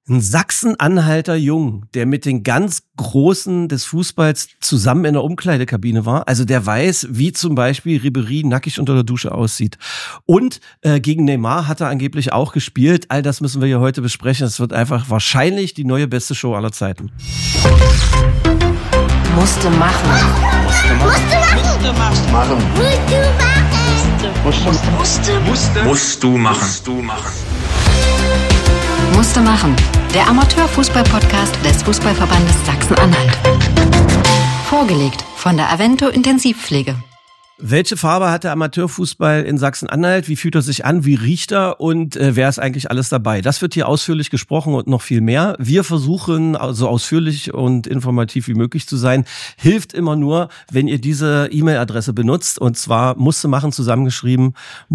Ein Sachsen-Anhalter Jung, der mit den ganz Großen des Fußballs zusammen in der Umkleidekabine war. Also der weiß, wie zum Beispiel Ribéry nackig unter der Dusche aussieht. Und gegen Neymar hat er angeblich auch gespielt. All das müssen wir hier heute besprechen. Es wird einfach wahrscheinlich die neue beste Show aller Zeiten. Musste machen. Musste machen. Der Amateurfußball-Podcast des Fußballverbandes Sachsen-Anhalt. Vorgelegt von der Avento Intensivpflege. Welche Farbe hat der Amateurfußball in Sachsen-Anhalt? Wie fühlt er sich an? Wie riecht er? Und wer ist eigentlich alles dabei? Das wird hier ausführlich gesprochen und noch viel mehr. Wir versuchen, so ausführlich und informativ wie möglich zu sein. Hilft immer nur, wenn ihr diese E-Mail-Adresse benutzt. Und zwar musste machen zusammengeschrieben,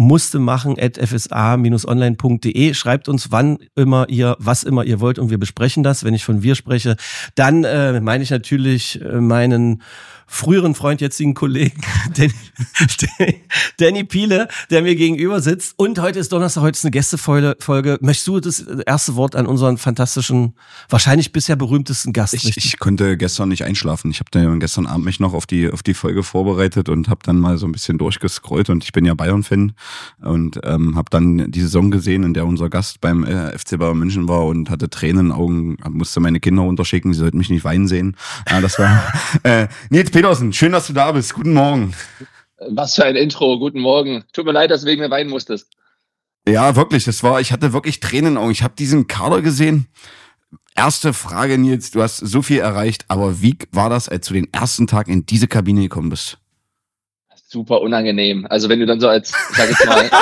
musstemachen@fsa-online.de. Schreibt uns, wann immer ihr, was immer ihr wollt und wir besprechen das. Wenn ich von wir spreche, dann meine ich natürlich meinen früheren Freund, jetzigen Kollegen, Danny Piele, der mir gegenüber sitzt. Und heute ist Donnerstag, heute ist eine Gästefolge. Möchtest du das erste Wort an unseren fantastischen, wahrscheinlich bisher berühmtesten Gast richten? Ich konnte gestern nicht einschlafen. Ich habe dann gestern Abend mich noch auf die Folge vorbereitet und habe dann mal so ein bisschen durchgescrollt. Und ich bin ja Bayern-Fan und habe dann die Saison gesehen, in der unser Gast beim FC Bayern München war und hatte Tränen in den Augen, musste meine Kinder unterschicken, sie sollten mich nicht weinen sehen. Ja, das war Nils Petersen, schön, dass du da bist. Guten Morgen. Was für ein Intro, guten Morgen. Tut mir leid, dass du wegen mir weinen musstest. Ja, wirklich, ich hatte wirklich Tränen in den Augen. Ich habe diesen Kader gesehen. Erste Frage, Nils, du hast so viel erreicht, aber wie war das, als du den ersten Tag in diese Kabine gekommen bist? Super unangenehm. Also wenn du dann so als, ich sag jetzt mal,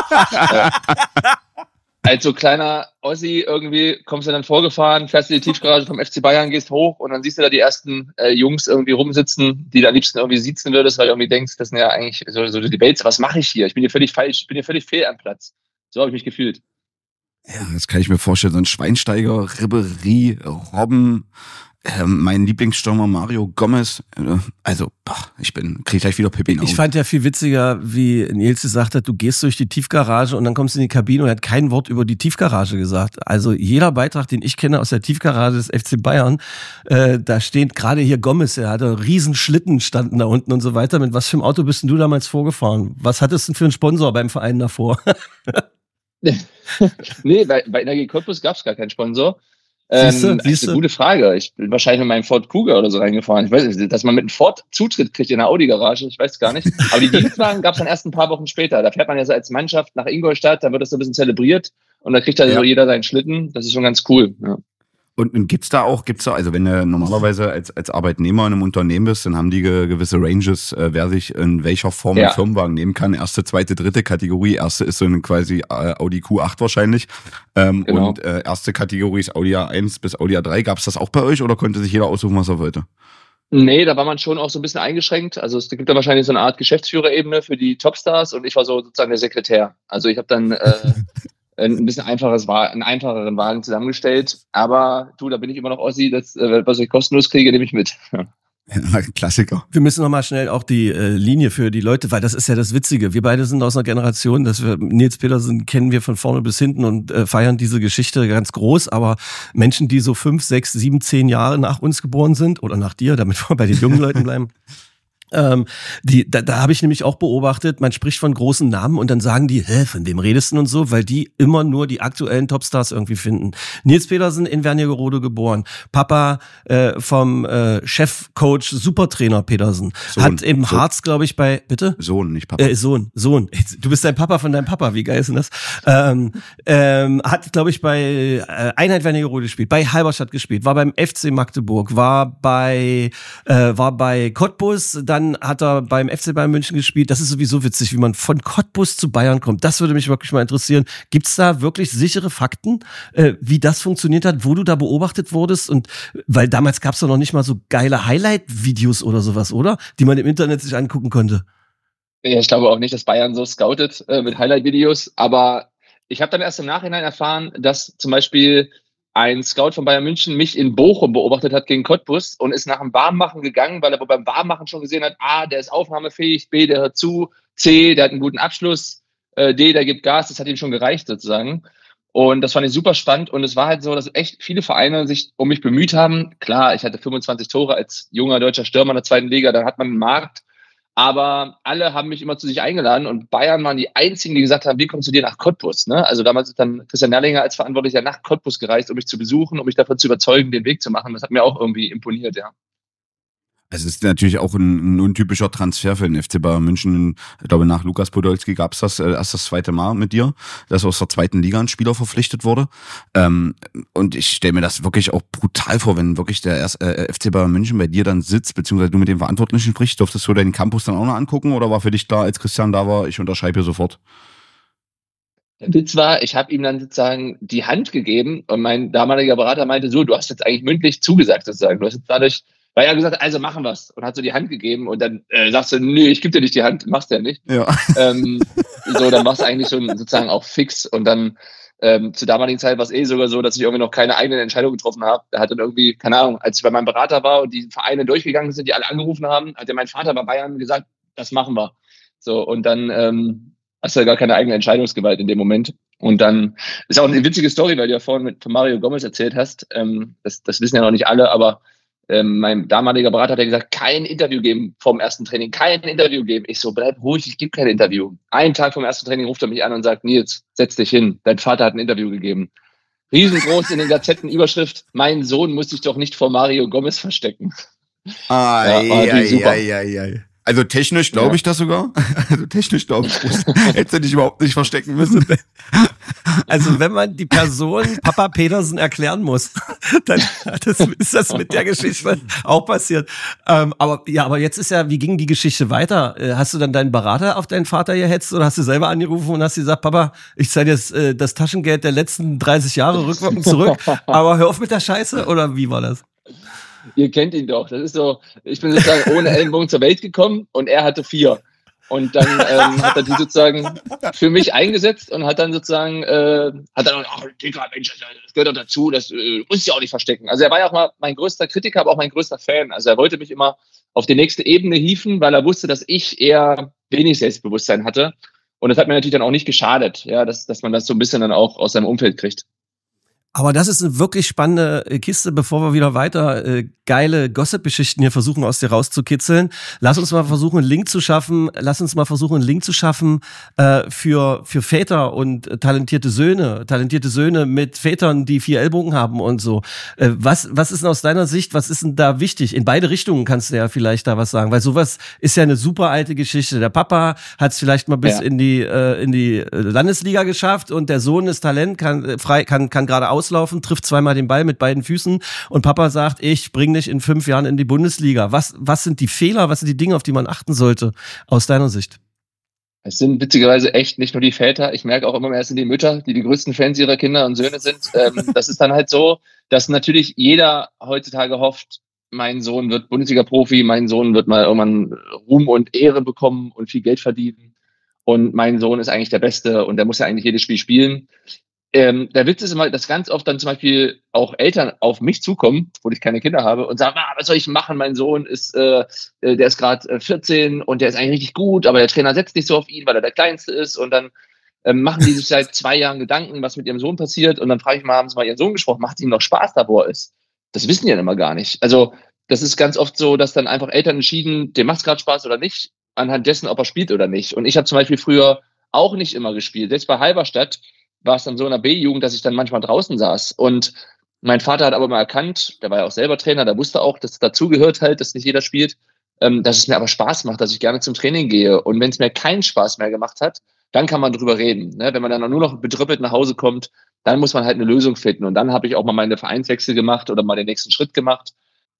als so kleiner Ossi irgendwie kommst du dann vorgefahren, fährst in die Tiefgarage vom FC Bayern, gehst hoch und dann siehst du da die ersten Jungs irgendwie rumsitzen, die du am liebsten irgendwie sitzen würdest, weil du irgendwie denkst, das sind ja eigentlich so Debates, was mache ich hier? Ich bin hier völlig falsch, ich bin hier völlig fehl am Platz. So habe ich mich gefühlt. Ja, das kann ich mir vorstellen. So ein Schweinsteiger, Ribéry, Robben, mein Lieblingsstürmer Mario Gomez. Also, krieg gleich wieder Pipi in den Augen. Ich fand ja viel witziger, wie Nils gesagt hat, du gehst durch die Tiefgarage und dann kommst du in die Kabine und er hat kein Wort über die Tiefgarage gesagt. Also jeder Beitrag, den ich kenne aus der Tiefgarage des FC Bayern, da steht gerade hier Gomez, er hatte riesen Schlitten standen da unten und so weiter. Mit was für einem Auto bist denn du damals vorgefahren? Was hattest du denn für einen Sponsor beim Verein davor? Nee, bei Energie Cottbus gab es gar keinen Sponsor. Siehst du? Das ist eine gute Frage. Ich bin wahrscheinlich mit meinem Ford Kuga oder so reingefahren. Ich weiß nicht, dass man mit einem Ford Zutritt kriegt in der Audi-Garage, ich weiß es gar nicht. Aber die Dienstwagen gab es dann erst ein paar Wochen später. Da fährt man ja so als Mannschaft nach Ingolstadt, da wird das so ein bisschen zelebriert und da kriegt so jeder seinen Schlitten. Das ist schon ganz cool. Ja. Und gibt's da, also wenn du normalerweise als Arbeitnehmer in einem Unternehmen bist, dann haben die gewisse Ranges, wer sich in welcher Form einen Firmenwagen nehmen kann. Erste, zweite, dritte Kategorie. Erste ist so eine quasi Audi Q8 wahrscheinlich. Genau. Und erste Kategorie ist Audi A1 bis Audi A3. Gab's das auch bei euch oder konnte sich jeder aussuchen, was er wollte? Nee, da war man schon auch so ein bisschen eingeschränkt. Also es gibt da wahrscheinlich so eine Art Geschäftsführerebene für die Topstars und ich war so sozusagen der Sekretär. Also ich habe dann ein bisschen einen einfacheren Wagen zusammengestellt. Aber da bin ich immer noch Ossi, das, was ich kostenlos kriege, nehme ich mit. Ja, Klassiker. Wir müssen nochmal schnell auch die Linie für die Leute, weil das ist ja das Witzige. Wir beide sind aus einer Generation, Nils Petersen kennen wir von vorne bis hinten und feiern diese Geschichte ganz groß. Aber Menschen, die so 5, 6, 7, 10 Jahre nach uns geboren sind oder nach dir, damit wir bei den jungen Leuten bleiben, da habe ich nämlich auch beobachtet, man spricht von großen Namen und dann sagen die, von wem redest du und so, weil die immer nur die aktuellen Topstars irgendwie finden. Nils Petersen in Wernigerode geboren, Papa vom Chefcoach, Supertrainer Petersen, hat im Harz, glaube ich, bitte? Sohn, nicht Papa. Sohn. Du bist dein Papa von deinem Papa, wie geil ist denn das? Hat, glaube ich, bei Einheit Wernigerode gespielt, bei Halberstadt gespielt, war beim FC Magdeburg, war bei Cottbus, dann hat er beim FC Bayern München gespielt. Das ist sowieso witzig, wie man von Cottbus zu Bayern kommt. Das würde mich wirklich mal interessieren. Gibt's da wirklich sichere Fakten, wie das funktioniert hat, wo du da beobachtet wurdest? Und weil damals gab's doch noch nicht mal so geile Highlight-Videos oder sowas, oder? Die man im Internet sich angucken konnte. Ja, ich glaube auch nicht, dass Bayern so scoutet mit Highlight-Videos. Aber ich habe dann erst im Nachhinein erfahren, dass zum Beispiel ein Scout von Bayern München mich in Bochum beobachtet hat gegen Cottbus und ist nach dem Warmmachen gegangen, weil er beim Warmmachen schon gesehen hat, A, der ist aufnahmefähig, B, der hört zu, C, der hat einen guten Abschluss, D, der gibt Gas, das hat ihm schon gereicht sozusagen. Und das fand ich super spannend. Und es war halt so, dass echt viele Vereine sich um mich bemüht haben. Klar, ich hatte 25 Tore als junger deutscher Stürmer in der zweiten Liga, dann hat man einen Markt. Aber alle haben mich immer zu sich eingeladen und Bayern waren die einzigen, die gesagt haben, wie kommst du dir nach Cottbus? Ne? Also damals ist dann Christian Nerlinger als Verantwortlicher nach Cottbus gereist, um mich zu besuchen, um mich davon zu überzeugen, den Weg zu machen. Das hat mir auch irgendwie imponiert, ja. Es ist natürlich auch ein untypischer Transfer für den FC Bayern München. Ich glaube, nach Lukas Podolski gab es das erst das zweite Mal mit dir, dass aus der zweiten Liga ein Spieler verpflichtet wurde. Und ich stelle mir das wirklich auch brutal vor, wenn wirklich der FC Bayern München bei dir dann sitzt, beziehungsweise du mit dem Verantwortlichen sprichst. Durftest du deinen Campus dann auch noch angucken oder war für dich klar, als Christian da war, ich unterschreibe hier sofort? Der Witz war, ich habe ihm dann sozusagen die Hand gegeben und mein damaliger Berater meinte so, du hast jetzt eigentlich mündlich zugesagt sozusagen. Du hast jetzt dadurch, weil er gesagt hat, also machen wir's und hat so die Hand gegeben und dann sagst du, nö, ich gebe dir nicht die Hand, machst du ja nicht. Ja. So, dann machst du eigentlich schon sozusagen auch fix und dann zur damaligen Zeit war es sogar so, dass ich irgendwie noch keine eigene Entscheidung getroffen habe. Er hat dann irgendwie, keine Ahnung, als ich bei meinem Berater war und die Vereine durchgegangen sind, die alle angerufen haben, hat ja mein Vater bei Bayern gesagt, das machen wir. So, und dann hast du ja gar keine eigene Entscheidungsgewalt in dem Moment. Und dann ist auch eine witzige Story, weil du ja vorhin von Mario Gomez erzählt hast. Das wissen ja noch nicht alle, aber mein damaliger Berater hat ja gesagt, kein Interview geben vom ersten Training, kein Interview geben. Ich so, bleib ruhig, ich gebe kein Interview. Einen Tag vom ersten Training ruft er mich an und sagt, Nils, setz dich hin, dein Vater hat ein Interview gegeben. Riesengroß in den Gazetten, Überschrift, mein Sohn muss sich doch nicht vor Mario Gomez verstecken. Also technisch glaube ich das sogar. Also technisch glaube ich, hätte dich überhaupt nicht verstecken müssen. Also wenn man die Person Papa Petersen erklären muss, dann ist das mit der Geschichte auch passiert. Aber jetzt ist ja, wie ging die Geschichte weiter? Hast du dann deinen Berater auf deinen Vater gehetzt oder hast du selber angerufen und hast gesagt, Papa, ich zahle jetzt das Taschengeld der letzten 30 Jahre rückwirkend zurück, aber hör auf mit der Scheiße, oder wie war das? Ihr kennt ihn doch. Das ist so, ich bin sozusagen ohne Ellenbogen zur Welt gekommen und er hatte 4. Und dann hat er die sozusagen für mich eingesetzt und hat dann sozusagen, ach, Digga, Mensch, das gehört doch dazu, das muss ich auch nicht verstecken. Also er war ja auch mal mein größter Kritiker, aber auch mein größter Fan. Also er wollte mich immer auf die nächste Ebene hieven, weil er wusste, dass ich eher wenig Selbstbewusstsein hatte. Und das hat mir natürlich dann auch nicht geschadet, ja, dass man das so ein bisschen dann auch aus seinem Umfeld kriegt. Aber das ist eine wirklich spannende Kiste, bevor wir wieder weiter geile Gossip-Geschichten hier versuchen aus dir rauszukitzeln. Lass uns mal versuchen, einen Link zu schaffen für Väter und talentierte Söhne mit Vätern, die 4 Ellbogen haben und so. Was ist denn aus deiner Sicht, was ist denn da wichtig? In beide Richtungen kannst du ja vielleicht da was sagen, weil sowas ist ja eine super alte Geschichte. Der Papa hat es vielleicht mal bis in die Landesliga geschafft und der Sohn ist Talent, kann gerade auslaufen, trifft zweimal den Ball mit beiden Füßen und Papa sagt, ich bring dich in 5 Jahren in die Bundesliga. Was sind die Fehler, was sind die Dinge, auf die man achten sollte, aus deiner Sicht? Es sind witzigerweise echt nicht nur die Väter. Ich merke auch immer mehr, es sind die Mütter, die größten Fans ihrer Kinder und Söhne sind. Das ist dann halt so, dass natürlich jeder heutzutage hofft, mein Sohn wird Bundesliga-Profi, mein Sohn wird mal irgendwann Ruhm und Ehre bekommen und viel Geld verdienen. Und mein Sohn ist eigentlich der Beste und der muss ja eigentlich jedes Spiel spielen. Der Witz ist immer, dass ganz oft dann zum Beispiel auch Eltern auf mich zukommen, wo ich keine Kinder habe, und sagen, was soll ich machen? Mein Sohn ist, der ist gerade 14 und der ist eigentlich richtig gut, aber der Trainer setzt nicht so auf ihn, weil er der Kleinste ist. Und dann machen die sich seit 2 Jahren Gedanken, was mit ihrem Sohn passiert. Und dann frage ich mal, haben sie mal ihren Sohn gesprochen? Macht es ihm noch Spaß da, wo er ist? Das wissen die ja immer gar nicht. Also das ist ganz oft so, dass dann einfach Eltern entschieden, dem macht es gerade Spaß oder nicht, anhand dessen, ob er spielt oder nicht. Und ich habe zum Beispiel früher auch nicht immer gespielt. Selbst bei Halberstadt war es dann so in der B-Jugend, dass ich dann manchmal draußen saß. Und mein Vater hat aber mal erkannt, der war ja auch selber Trainer, der wusste auch, dass es dazugehört halt, dass nicht jeder spielt, dass es mir aber Spaß macht, dass ich gerne zum Training gehe. Und wenn es mir keinen Spaß mehr gemacht hat, dann kann man drüber reden. Ne? Wenn man dann nur noch bedrüppelt nach Hause kommt, dann muss man halt eine Lösung finden. Und dann habe ich auch mal meine Vereinswechsel gemacht oder mal den nächsten Schritt gemacht.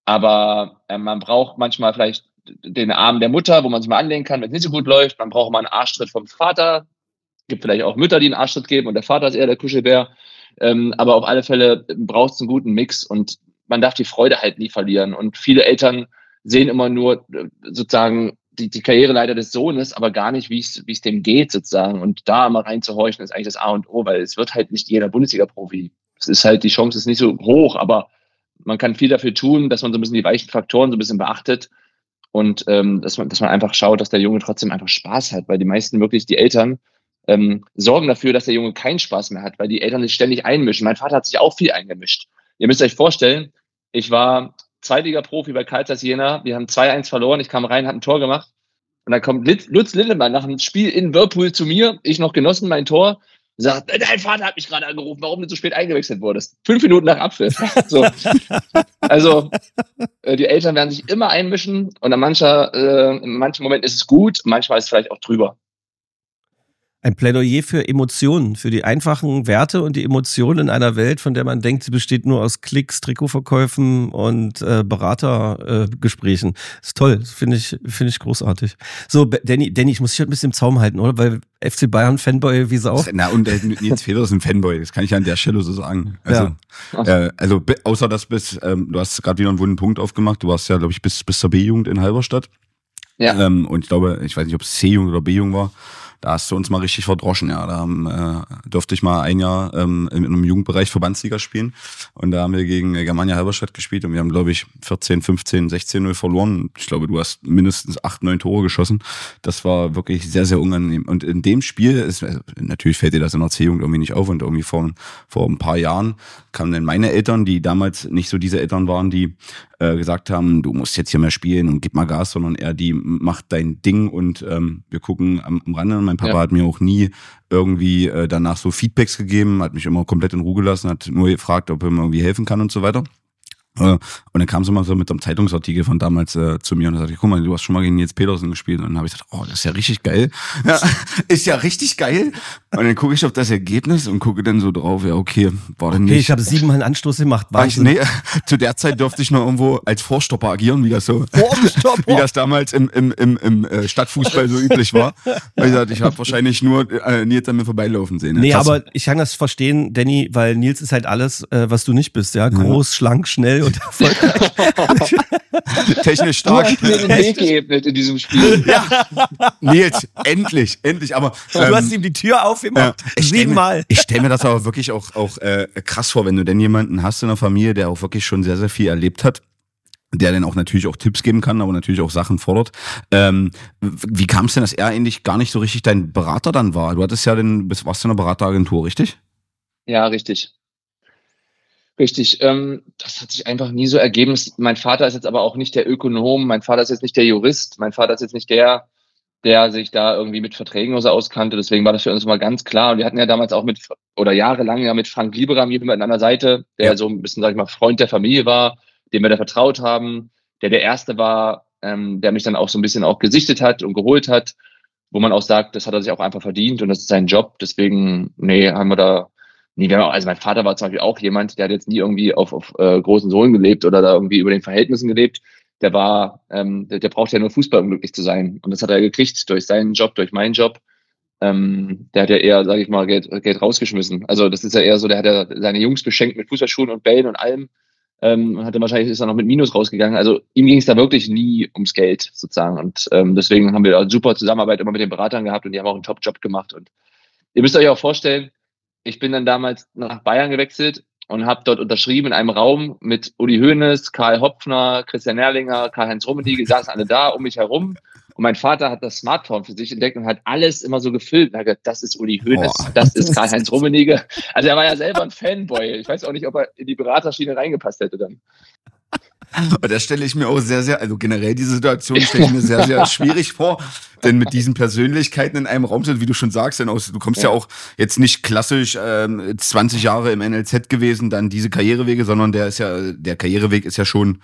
Aber man braucht manchmal vielleicht den Arm der Mutter, wo man sich mal anlehnen kann, wenn es nicht so gut läuft. Man braucht mal einen Arschtritt vom Vater. Gibt vielleicht auch Mütter, die einen Arschtritt geben und der Vater ist eher der Kuschelbär. Aber auf alle Fälle braucht es einen guten Mix und man darf die Freude halt nie verlieren. Und viele Eltern sehen immer nur sozusagen die Karriereleiter des Sohnes, aber gar nicht, wie es dem geht sozusagen. Und da mal reinzuhorchen, ist eigentlich das A und O, weil es wird halt nicht jeder Bundesliga-Profi. Es ist halt, die Chance ist nicht so hoch, aber man kann viel dafür tun, dass man so ein bisschen die weichen Faktoren so ein bisschen beachtet und dass man einfach schaut, dass der Junge trotzdem einfach Spaß hat, weil die meisten wirklich, die Eltern, sorgen dafür, dass der Junge keinen Spaß mehr hat, weil die Eltern sich ständig einmischen. Mein Vater hat sich auch viel eingemischt. Ihr müsst euch vorstellen, ich war Zweitliga-Profi bei Carl Zeiss Jena, wir haben 2-1 verloren, ich kam rein, habe ein Tor gemacht und dann kommt Lutz Lindemann nach dem Spiel in Whirlpool zu mir, ich noch genossen, mein Tor, sagt, dein Vater hat mich gerade angerufen, warum du so spät eingewechselt wurdest. 5 Minuten nach Abpfiff. So. Also die Eltern werden sich immer einmischen und in manchen Momenten ist es gut, manchmal ist es vielleicht auch drüber. Ein Plädoyer für Emotionen, für die einfachen Werte und die Emotionen in einer Welt, von der man denkt, sie besteht nur aus Klicks, Trikotverkäufen und Beratergesprächen. Ist toll, finde ich großartig. So, Danny, ich muss dich heute ein bisschen im Zaum halten, oder? Weil FC Bayern Fanboy wie Sau. Na, und Nils Feder ist ein Fanboy, das kann ich an der Stelle so sagen. Also, also außer dass du hast gerade wieder einen wunden Punkt aufgemacht, du warst ja, glaube ich, bis zur B-Jugend in Halberstadt. Ja. Und ich weiß nicht, ob es C-Jugend oder B-Jugend war. Da hast du uns mal richtig verdroschen, ja. Da durfte ich mal ein Jahr in einem Jugendbereich Verbandsliga spielen. Und da haben wir gegen Germania Halberstadt gespielt und wir haben, glaube ich, 14, 15, 16-0 verloren. Ich glaube, du hast mindestens 8, 9 Tore geschossen. Das war wirklich sehr, sehr unangenehm. Und in dem Spiel natürlich fällt dir das in der C-Jugend irgendwie nicht auf. Und irgendwie vor ein paar Jahren kamen dann meine Eltern, die damals nicht so diese Eltern waren, die gesagt haben, du musst jetzt hier mehr spielen und gib mal Gas, sondern eher die macht dein Ding und wir gucken am Rande. Mein Papa hat mir auch nie irgendwie danach so Feedbacks gegeben, hat mich immer komplett in Ruhe gelassen, hat nur gefragt, ob er mir irgendwie helfen kann und so weiter. Und dann kam sie mal so mit einem Zeitungsartikel von damals zu mir und sagte, guck mal, du hast schon mal gegen Nils Petersen gespielt. Und dann habe ich gesagt, oh, das ist ja richtig geil. Ja, ist ja richtig geil. Und dann gucke ich auf das Ergebnis und gucke dann so drauf, ja, okay, war denn nicht. Okay, ich habe 7-mal einen Anstoß gemacht. Nee, zu der Zeit durfte ich noch irgendwo als Vorstopper agieren, wie das damals im Stadtfußball so üblich war. Weil ich sagte, ich habe wahrscheinlich nur Nils an mir vorbeilaufen sehen. Nee, aber ich kann das verstehen, Danny, weil Nils ist halt alles, was du nicht bist, ja. Groß, schlank, schnell und erfolgreich. Technisch stark. Du hast mir den Weg geebnet in diesem Spiel. Ja, Nils, endlich. Aber du hast ihm die Tür aufgemacht. 7-mal. Ich stell mir das aber wirklich auch krass vor, wenn du denn jemanden hast in der Familie, der auch wirklich schon sehr, sehr viel erlebt hat, der dann auch natürlich auch Tipps geben kann, aber natürlich auch Sachen fordert. Wie kam es denn, dass er eigentlich gar nicht so richtig dein Berater dann war? Du hattest ja warst in einer Berateragentur, richtig? Ja, richtig. Richtig, das hat sich einfach nie so ergeben. Mein Vater ist jetzt aber auch nicht der Ökonom, mein Vater ist jetzt nicht der Jurist, mein Vater ist jetzt nicht der sich da irgendwie mit Verträgen oder so auskannte. Deswegen war das für uns mal ganz klar. Und wir hatten ja damals auch jahrelang ja mit Frank Lieberam jemand an der Seite, der so ein bisschen, sag ich mal, Freund der Familie war, dem wir da vertraut haben, der Erste war, der mich dann auch so ein bisschen auch gesichtet hat und geholt hat, wo man auch sagt, das hat er sich auch einfach verdient und das ist sein Job. Deswegen, haben wir da also mein Vater war zum Beispiel auch jemand, der hat jetzt nie irgendwie auf großen Sohn gelebt oder da irgendwie über den Verhältnissen gelebt. Der braucht ja nur Fußball, um glücklich zu sein. Und das hat er gekriegt durch seinen Job, durch meinen Job. Der hat ja eher, sage ich mal, Geld rausgeschmissen. Also das ist ja eher so, der hat ja seine Jungs beschenkt mit Fußballschuhen und Bällen und allem. Und ist er noch mit Minus rausgegangen. Also ihm ging es da wirklich nie ums Geld sozusagen. Und deswegen haben wir da super Zusammenarbeit immer mit den Beratern gehabt und die haben auch einen Top-Job gemacht. Und ihr müsst euch auch vorstellen, ich bin dann damals nach Bayern gewechselt und habe dort unterschrieben in einem Raum mit Uli Hoeneß, Karl Hopfner, Christian Nerlinger, Karl-Heinz Rummenigge, saßen alle da um mich herum. Und mein Vater hat das Smartphone für sich entdeckt und hat alles immer so gefilmt. Er hat gesagt, das ist Uli Hoeneß, das ist Karl-Heinz Rummenigge. Also er war ja selber ein Fanboy. Ich weiß auch nicht, ob er in die Beraterschiene reingepasst hätte dann. Und das stelle ich mir auch sehr, sehr, also generell diese Situation stelle ich mir sehr, sehr schwierig vor, denn mit diesen Persönlichkeiten in einem Raum sind, wie du schon sagst, denn du kommst ja auch jetzt nicht klassisch 20 Jahre im NLZ gewesen, dann diese Karrierewege, sondern der Karriereweg ist ja schon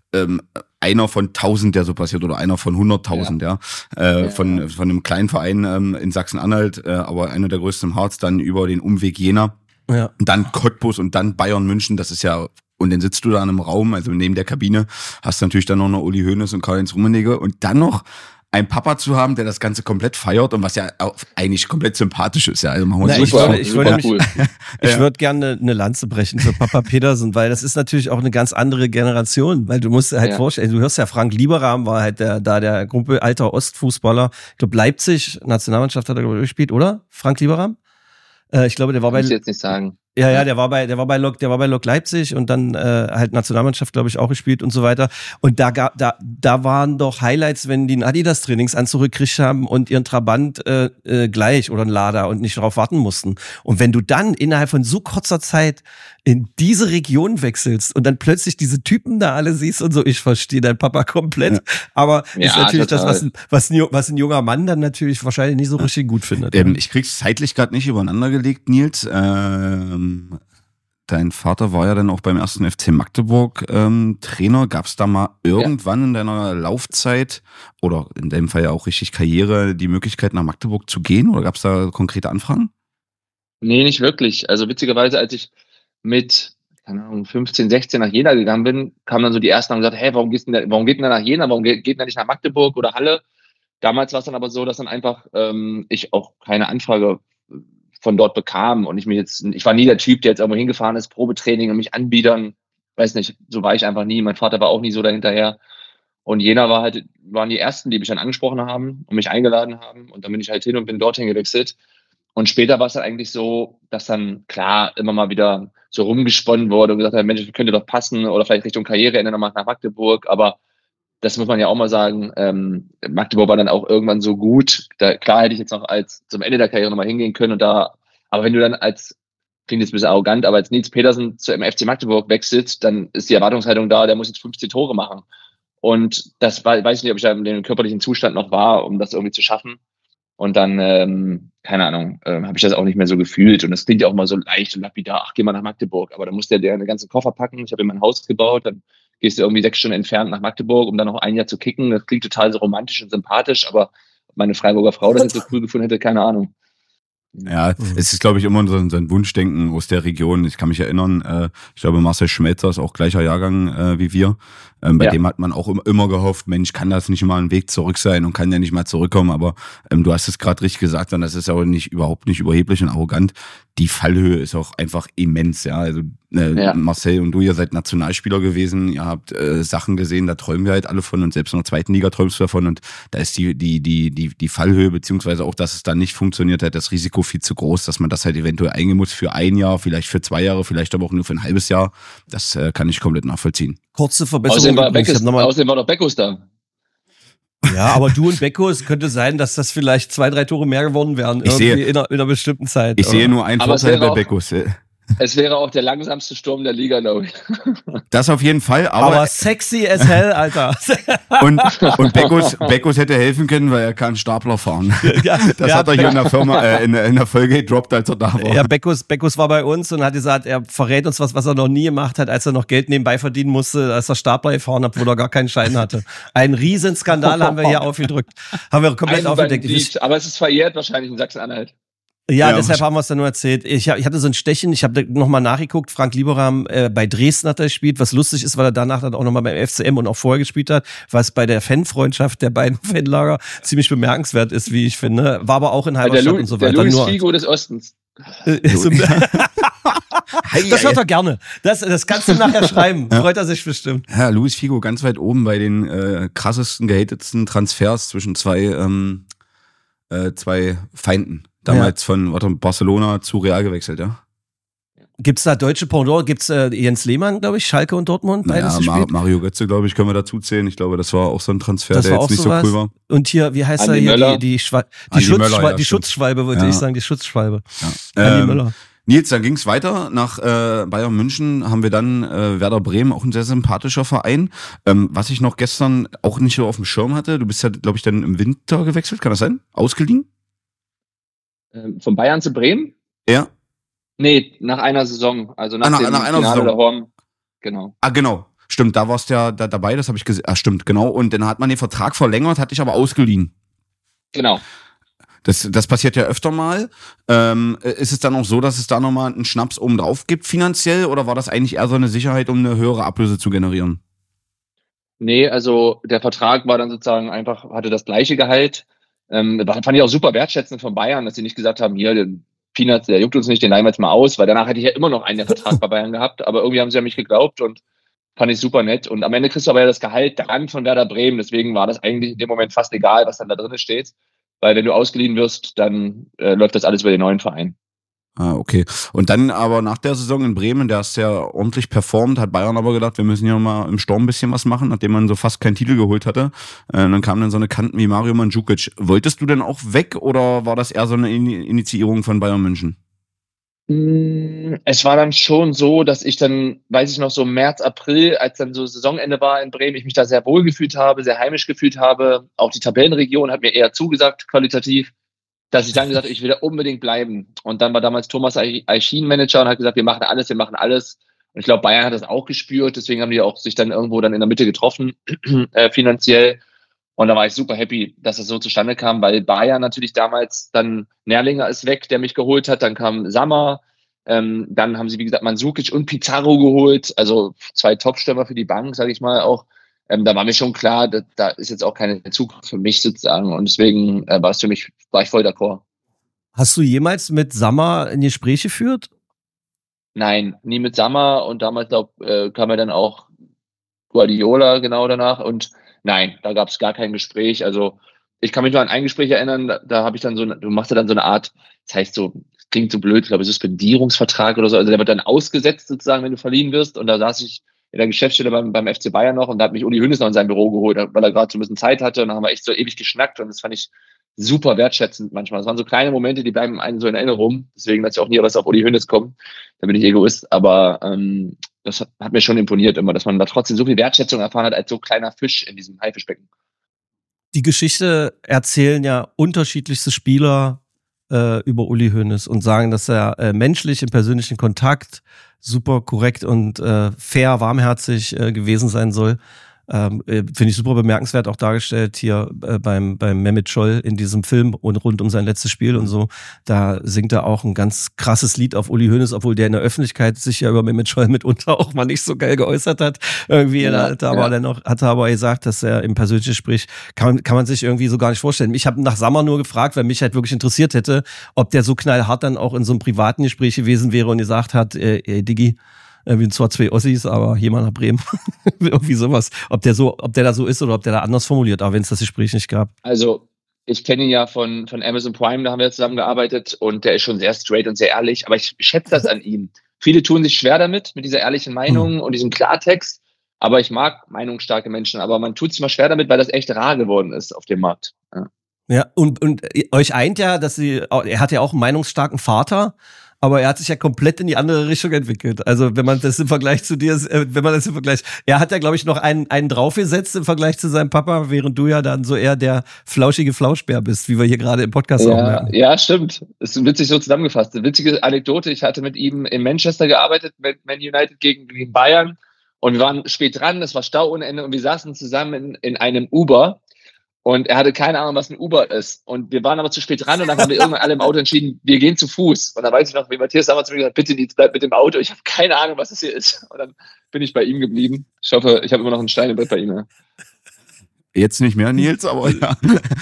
einer von 1000, der so passiert, oder einer von 100.000, von einem kleinen Verein in Sachsen-Anhalt, aber einer der größten im Harz, dann über den Umweg Jena, dann Cottbus und dann Bayern München, das ist ja. Und dann sitzt du da in einem Raum, also neben der Kabine, hast natürlich dann noch eine Uli Hoeneß und Karl-Heinz Rummenigge und dann noch einen Papa zu haben, der das Ganze komplett feiert und was ja auch eigentlich komplett sympathisch ist. Ja, also machen wir ich würde gerne eine Lanze brechen für Papa Petersen, weil das ist natürlich auch eine ganz andere Generation, weil du musst dir halt vorstellen, du hörst ja, Frank Lieberam war halt der Gruppe alter Ostfußballer. Ich glaube, Leipzig, Nationalmannschaft hat er gespielt, oder? Frank Lieberam? Ich glaube, der war Kann ich jetzt nicht sagen. Ja, der war bei Lok Leipzig und dann halt Nationalmannschaft, glaube ich, auch gespielt und so weiter. Und da waren doch Highlights, wenn die einen Adidas-Trainingsanzug gekriegt haben und ihren Trabant gleich oder einen Lada und nicht darauf warten mussten. Und wenn du dann innerhalb von so kurzer Zeit in diese Region wechselst und dann plötzlich diese Typen da alle siehst und so, ich verstehe dein Papa komplett, aber ist natürlich total. was ein junger Mann dann natürlich wahrscheinlich nicht so richtig gut findet. Ich krieg's zeitlich gerade nicht übereinander gelegt, Nils. Dein Vater war ja dann auch beim ersten FC Magdeburg Trainer. Gab's da mal irgendwann in deiner Laufzeit oder in deinem Fall ja auch richtig Karriere die Möglichkeit nach Magdeburg zu gehen oder gab's da konkrete Anfragen? Nee, nicht wirklich. Also witzigerweise, als ich mit, keine Ahnung, 15, 16 nach Jena gegangen bin, kamen dann so die ersten und haben gesagt, hey, warum geht denn der nach Jena? Warum geht denn der nicht nach Magdeburg oder Halle? Damals war es dann aber so, dass dann einfach ich auch keine Anfrage von dort bekam und ich war nie der Typ, der jetzt irgendwo hingefahren ist, Probetraining und mich anbiedern, weiß nicht, so war ich einfach nie. Mein Vater war auch nie so dahinterher. Und Jena waren die ersten, die mich dann angesprochen haben und mich eingeladen haben. Und dann bin ich halt hin und bin dorthin gewechselt. Und später war es dann eigentlich so, dass dann klar immer mal wieder so rumgesponnen wurde und gesagt hat, Mensch, das könnte doch passen oder vielleicht Richtung Karriereende nochmal nach Magdeburg. Aber das muss man ja auch mal sagen, Magdeburg war dann auch irgendwann so gut. Klar hätte ich jetzt noch zum Ende der Karriere nochmal hingehen können aber wenn du dann klingt jetzt ein bisschen arrogant, aber als Nils Petersen zum FC Magdeburg wechselt, dann ist die Erwartungshaltung da, der muss jetzt 15 Tore machen. Und das weiß ich nicht, ob ich da in dem körperlichen Zustand noch war, um das irgendwie zu schaffen. Und dann, keine Ahnung, habe ich das auch nicht mehr so gefühlt. Und das klingt ja auch mal so leicht und lapidar, ach, geh mal nach Magdeburg. Aber da musste der den ganzen Koffer packen. Ich habe mir mein Haus gebaut, dann gehst du irgendwie 6 Stunden entfernt nach Magdeburg, um dann noch ein Jahr zu kicken. Das klingt total so romantisch und sympathisch, aber ob meine Freiburger Frau das jetzt so cool gefunden hätte, keine Ahnung. Ja, es ist, glaube ich, immer so ein Wunschdenken aus der Region. Ich kann mich erinnern, ich glaube, Marcel Schmelzer ist auch gleicher Jahrgang wie wir. Bei dem hat man auch immer gehofft, Mensch, kann das nicht mal ein Weg zurück sein und kann der nicht mal zurückkommen. Aber du hast es gerade richtig gesagt und das ist auch überhaupt nicht überheblich und arrogant. Die Fallhöhe ist auch einfach immens. Ja, also Marcel und du, ihr seid Nationalspieler gewesen. Ihr habt Sachen gesehen, da träumen wir halt alle von und selbst in der zweiten Liga träumst du davon. Und da ist die Fallhöhe beziehungsweise auch, dass es dann nicht funktioniert hat, das Risiko viel zu groß, dass man das halt eventuell eingehen muss für ein Jahr, vielleicht für 2 Jahre, vielleicht aber auch nur für ein halbes Jahr. Das kann ich komplett nachvollziehen. Kurze Verbesserung. Außerdem war doch Beckus da. Ja, aber du und Becco, es könnte sein, dass das vielleicht 2, 3 Tore mehr geworden wären in einer bestimmten Zeit. Ich sehe nur einen Vorteil bei Beccos. Es wäre auch der langsamste Sturm der Liga, glaube ich. Das auf jeden Fall. Aber sexy as hell, Alter. Und Beccos hätte helfen können, weil er kann Stapler fahren. Ja, das hat er hier in der Firma, in der Folge gedroppt, als er da war. Ja, Beccos war bei uns und hat gesagt, er verrät uns was er noch nie gemacht hat, als er noch Geld nebenbei verdienen musste, als er Stapler gefahren hat, wo er gar keinen Schein hatte. Ein Riesenskandal haben wir hier aufgedrückt. Haben wir komplett aufgedeckt. Aber es ist verjährt wahrscheinlich in Sachsen-Anhalt. Ja, deshalb haben wir es dann nur erzählt. Ich hatte so ein Stechen, ich habe nochmal nachgeguckt, Frank Lieberrahm bei Dresden hat er gespielt, was lustig ist, weil er danach dann auch nochmal beim FCM und auch vorher gespielt hat, was bei der Fanfreundschaft der beiden Fanlager ziemlich bemerkenswert ist, wie ich finde. War aber auch in Halberstadt und so weiter. Der Luis Figo des Ostens. Das hört er gerne. Das kannst du nachher schreiben. Freut er sich bestimmt. Ja, Luis Figo ganz weit oben bei den krassesten, gehatetsten Transfers zwischen zwei Feinden. Damals von Barcelona zu Real gewechselt, ja. Gibt's da deutsche Pendant? Gibt's Jens Lehmann, glaube ich, Schalke und Dortmund? Beides gespielt? Mario Götze, glaube ich, können wir dazu zählen. Ich glaube, das war auch so ein Transfer, der jetzt nicht so cool war. Und hier, wie heißt Andi er hier? Die Schutzschwalbe, würde ich sagen, die Schutzschwalbe. Ja. Andi Möller. Nils, dann ging's weiter. Nach Bayern München haben wir dann Werder Bremen, auch ein sehr sympathischer Verein. Was ich noch gestern auch nicht so auf dem Schirm hatte, du bist ja, glaube ich, dann im Winter gewechselt, kann das sein? Ausgeliehen? Von Bayern zu Bremen? Ja. Nee, nach einer Saison. Also nach dem einer Finale Saison. der Horn. Genau. Genau. Stimmt, da warst du ja dabei, das habe ich gesehen. Stimmt, genau. Und dann hat man den Vertrag verlängert, hatte ich aber ausgeliehen. Genau. Das passiert ja öfter mal. Ist es dann auch so, dass es da nochmal einen Schnaps oben drauf gibt finanziell oder war das eigentlich eher so eine Sicherheit, um eine höhere Ablöse zu generieren? Nee, also der Vertrag war dann sozusagen einfach, hatte das gleiche Gehalt. Fand ich auch super wertschätzend von Bayern, dass sie nicht gesagt haben, hier, den Peanuts, der juckt uns nicht, den leihen wir jetzt mal aus, weil danach hätte ich ja immer noch einen Vertrag bei Bayern gehabt, aber irgendwie haben sie ja mich geglaubt und fand ich super nett. Und am Ende kriegst du aber ja das Gehalt dran von Werder Bremen, deswegen war das eigentlich in dem Moment fast egal, was dann da drin steht, weil wenn du ausgeliehen wirst, dann läuft das alles über den neuen Verein. Okay. Und dann aber nach der Saison in Bremen, der ist ja ordentlich performt, hat Bayern aber gedacht, wir müssen ja mal im Sturm ein bisschen was machen, nachdem man so fast keinen Titel geholt hatte. Dann kamen dann so eine Kanten wie Mario Mandzukic. Wolltest du denn auch weg oder war das eher so eine Initiierung von Bayern München? Es war dann schon so, dass ich dann, weiß ich noch, so März, April, als dann so Saisonende war in Bremen, ich mich da sehr wohl gefühlt habe, sehr heimisch gefühlt habe. Auch die Tabellenregion hat mir eher zugesagt, qualitativ, dass ich dann gesagt habe, ich will da unbedingt bleiben. Und dann war damals Thomas Eichin Manager und hat gesagt, wir machen alles. Und ich glaube, Bayern hat das auch gespürt, deswegen haben die auch sich dann irgendwo dann in der Mitte getroffen, finanziell. Und da war ich super happy, dass das so zustande kam, weil Bayern natürlich damals dann Nerlinger ist weg, der mich geholt hat. Dann kam Sammer. Dann haben sie, wie gesagt, Mandzukic und Pizarro geholt. Also 2 Top-Stürmer für die Bank, sage ich mal auch. Da war mir schon klar, da ist jetzt auch keine Zukunft für mich sozusagen. Und deswegen war ich voll d'accord. Hast du jemals mit Sammer in Gespräche geführt? Nein, nie mit Sammer. Und damals kam ja dann auch Guardiola genau danach. Und nein, da gab es gar kein Gespräch. Also ich kann mich nur an ein Gespräch erinnern, da habe ich dann du machst ja dann so eine Art, das heißt so, das klingt so blöd, ich glaube, Suspendierungsvertrag oder so. Also der wird dann ausgesetzt sozusagen, wenn du verliehen wirst. Und da saß ich in der Geschäftsstelle beim FC Bayern noch und da hat mich Uli Hoeneß noch in sein Büro geholt, weil er gerade so ein bisschen Zeit hatte und dann haben wir echt so ewig geschnackt und das fand ich super wertschätzend manchmal. Das waren so kleine Momente, die bleiben einem so in Erinnerung, deswegen lasse ich auch nie was auf Uli Hoeneß kommen, da bin ich Egoist, aber das hat mir schon imponiert immer, dass man da trotzdem so viel Wertschätzung erfahren hat als so kleiner Fisch in diesem Haifischbecken. Die Geschichte erzählen ja unterschiedlichste Spieler über Uli Hoeneß und sagen, dass er menschlich im persönlichen Kontakt super korrekt und fair, warmherzig gewesen sein soll. Finde ich super bemerkenswert auch dargestellt hier beim Mehmet Scholl in diesem Film und rund um sein letztes Spiel und so. Da singt er auch ein ganz krasses Lied auf Uli Hoeneß, obwohl der in der Öffentlichkeit sich ja über Mehmet Scholl mitunter auch mal nicht so geil geäußert hat. Irgendwie hat er aber gesagt, dass er im persönlichen Gespräch kann man sich irgendwie so gar nicht vorstellen. Ich habe nach Sammer nur gefragt, weil mich halt wirklich interessiert hätte, ob der so knallhart dann auch in so einem privaten Gespräch gewesen wäre und gesagt hat, Diggi, wir sind zwar 2 Ossis, aber hier mal nach Bremen. Irgendwie sowas. Ob der da so ist oder ob der da anders formuliert, aber wenn es das Gespräch nicht gab. Also, ich kenne ihn ja von Amazon Prime, da haben wir zusammengearbeitet und der ist schon sehr straight und sehr ehrlich, aber ich schätze das an ihm. Viele tun sich schwer mit dieser ehrlichen Meinung und diesem Klartext, aber ich mag meinungsstarke Menschen, aber man tut sich mal schwer damit, weil das echt rar geworden ist auf dem Markt. Ja, und euch eint ja, er hat ja auch einen meinungsstarken Vater, aber er hat sich ja komplett in die andere Richtung entwickelt. Also wenn man das im Vergleich zu dir, er hat ja, glaube ich, noch einen draufgesetzt im Vergleich zu seinem Papa, während du ja dann so eher der flauschige Flauschbär bist, wie wir hier gerade im Podcast auch merken. Ja, stimmt. Das ist witzig so zusammengefasst. Eine witzige Anekdote, ich hatte mit ihm in Manchester gearbeitet, mit Man United gegen Bayern und wir waren spät dran, es war Stau ohne Ende und wir saßen zusammen in einem Uber. Und er hatte keine Ahnung, was ein Uber ist. Und wir waren aber zu spät dran und dann haben wir irgendwann alle im Auto entschieden, wir gehen zu Fuß. Und dann weiß ich noch, wie Matthias damals zu mir gesagt hat, bitte, bleib mit dem Auto. Ich habe keine Ahnung, was das hier ist. Und dann bin ich bei ihm geblieben. Ich hoffe, ich habe immer noch einen Stein im Bett bei ihm. Ja. Jetzt nicht mehr, Nils, aber ja.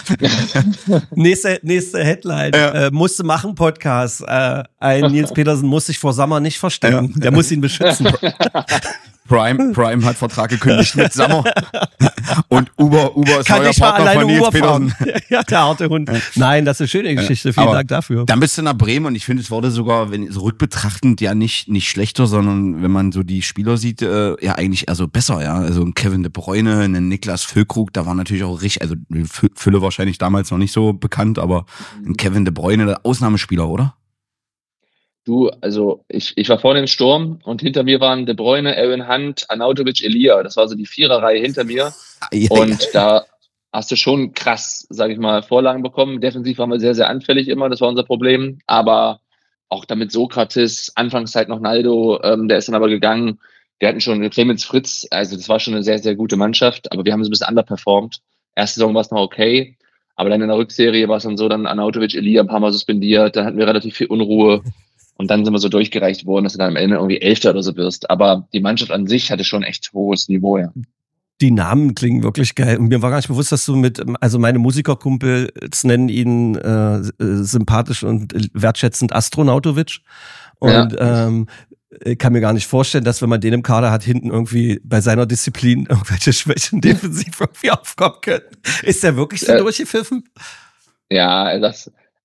Nächste Headline. Ja. Musste machen Podcast. Ein Nils Petersen muss sich vor Sammer nicht verstecken. Ja. Der muss ihn beschützen. Prime hat Vertrag gekündigt mit Sammer. Und Uber ist kann neuer Partner von Nils Petersen. Ja, der harte Hund. Nein, das ist eine schöne Geschichte. Vielen Dank dafür. Dann bist du nach Bremen und ich finde, es wurde sogar, wenn so rückbetrachtend, ja nicht schlechter, sondern wenn man so die Spieler sieht, ja eigentlich eher so besser, ja. Also ein Kevin De Bruyne, ein Niklas Füllkrug, da war natürlich auch richtig, also Fülle wahrscheinlich damals noch nicht so bekannt, aber ein Kevin De Bruyne, der Ausnahmespieler, oder? Du, also ich war vorne im Sturm und hinter mir waren De Bruyne, Aaron Hunt, Arnautovic, Elia. Das war so die Viererreihe hinter mir. Und da hast du schon krass, sage ich mal, Vorlagen bekommen. Defensiv waren wir sehr, sehr anfällig immer. Das war unser Problem. Aber auch damit Sokrates, Anfangszeit noch Naldo, der ist dann aber gegangen. Wir hatten schon Clemens Fritz. Also das war schon eine sehr, sehr gute Mannschaft. Aber wir haben so ein bisschen underperformed. Erste Saison war es noch okay. Aber dann in der Rückserie war es dann so, dann Arnautovic, Elia ein paar Mal suspendiert. Dann hatten wir relativ viel Unruhe. Und dann sind wir so durchgereicht worden, dass du dann am Ende irgendwie Elfter oder so wirst. Aber die Mannschaft an sich hatte schon echt hohes Niveau, ja. Die Namen klingen wirklich geil. Und mir war gar nicht bewusst, dass du also meine Musikerkumpels nennen ihn sympathisch und wertschätzend Astronautovic. Und ich kann mir gar nicht vorstellen, dass wenn man den im Kader hat, hinten irgendwie bei seiner Disziplin irgendwelche Schwächen defensiv irgendwie aufkommen können. Ist der wirklich so durchgepfiffen? Ja,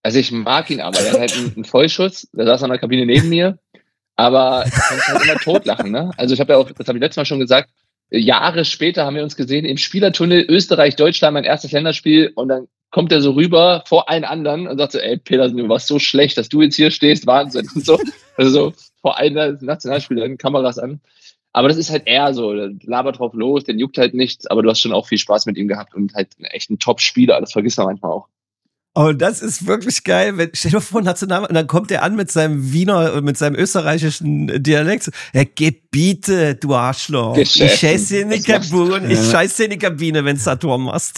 Also ich mag ihn aber. Er hat halt einen Vollschuss. Der saß in der Kabine neben mir. Aber du kannst halt immer totlachen, ne? Also ich habe ja auch, das habe ich letztes Mal schon gesagt, Jahre später haben wir uns gesehen im Spielertunnel Österreich-Deutschland, mein erstes Länderspiel. Und dann kommt er so rüber vor allen anderen und sagt so, ey Petersen, du warst so schlecht, dass du jetzt hier stehst, Wahnsinn. Und so, also so vor allen Nationalspielern, Kameras an. Aber das ist halt eher so, der labert drauf los, den juckt halt nichts, aber du hast schon auch viel Spaß mit ihm gehabt und halt echt ein Top-Spieler, das vergisst man manchmal auch. Oh, das ist wirklich geil. Stell dir vor, National, und dann kommt er an mit seinem Wiener, mit seinem österreichischen Dialekt. Gebiete, du Arschloch. Ich scheiße in die Kabine, in die Kabine, wenn du das Tor machst.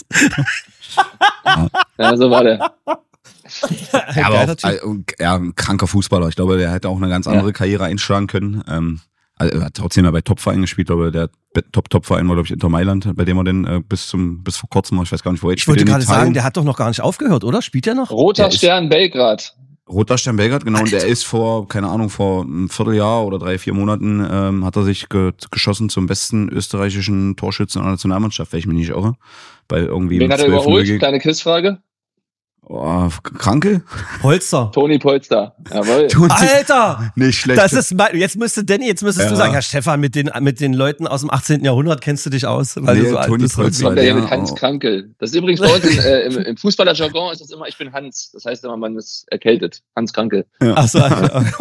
Ja, so war der. Ja, aber auch, ein kranker Fußballer. Ich glaube, der hätte auch eine ganz andere Karriere einschlagen können. Also er hat trotzdem ja bei Top-Vereinen gespielt, aber der Top-Verein war, glaube ich, Inter Mailand, bei dem er denn bis vor kurzem, ich weiß gar nicht, wo er jetzt spielt. Ich wollte gerade sagen, der hat doch noch gar nicht aufgehört, oder? Spielt der noch? Roter Stern Belgrad. Roter Stern Belgrad, genau. Und der ist vor einem Vierteljahr oder 3-4 Monaten hat er sich geschossen zum besten österreichischen Torschützen in der Nationalmannschaft, wenn ich mich nicht irre. Bei irgendwie Wen hat er überholt? Kleine Quizfrage. Oh, Kranke? Polster. Toni Polster. Jawohl. Alter! Nicht schlecht. Das ist jetzt müsstest du sagen, ja Stefan, mit den Leuten aus dem 18. Jahrhundert kennst du dich aus, weil du so alt bist. Polster, kommt ja mit Hans Krankel. Das ist übrigens bei uns im Fußballerjargon ist das immer, ich bin Hans. Das heißt immer, man ist erkältet. Hans Krankel. Ja. Ach so.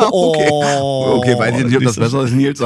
Okay, weiß ich nicht, ob das besser ist, Nils.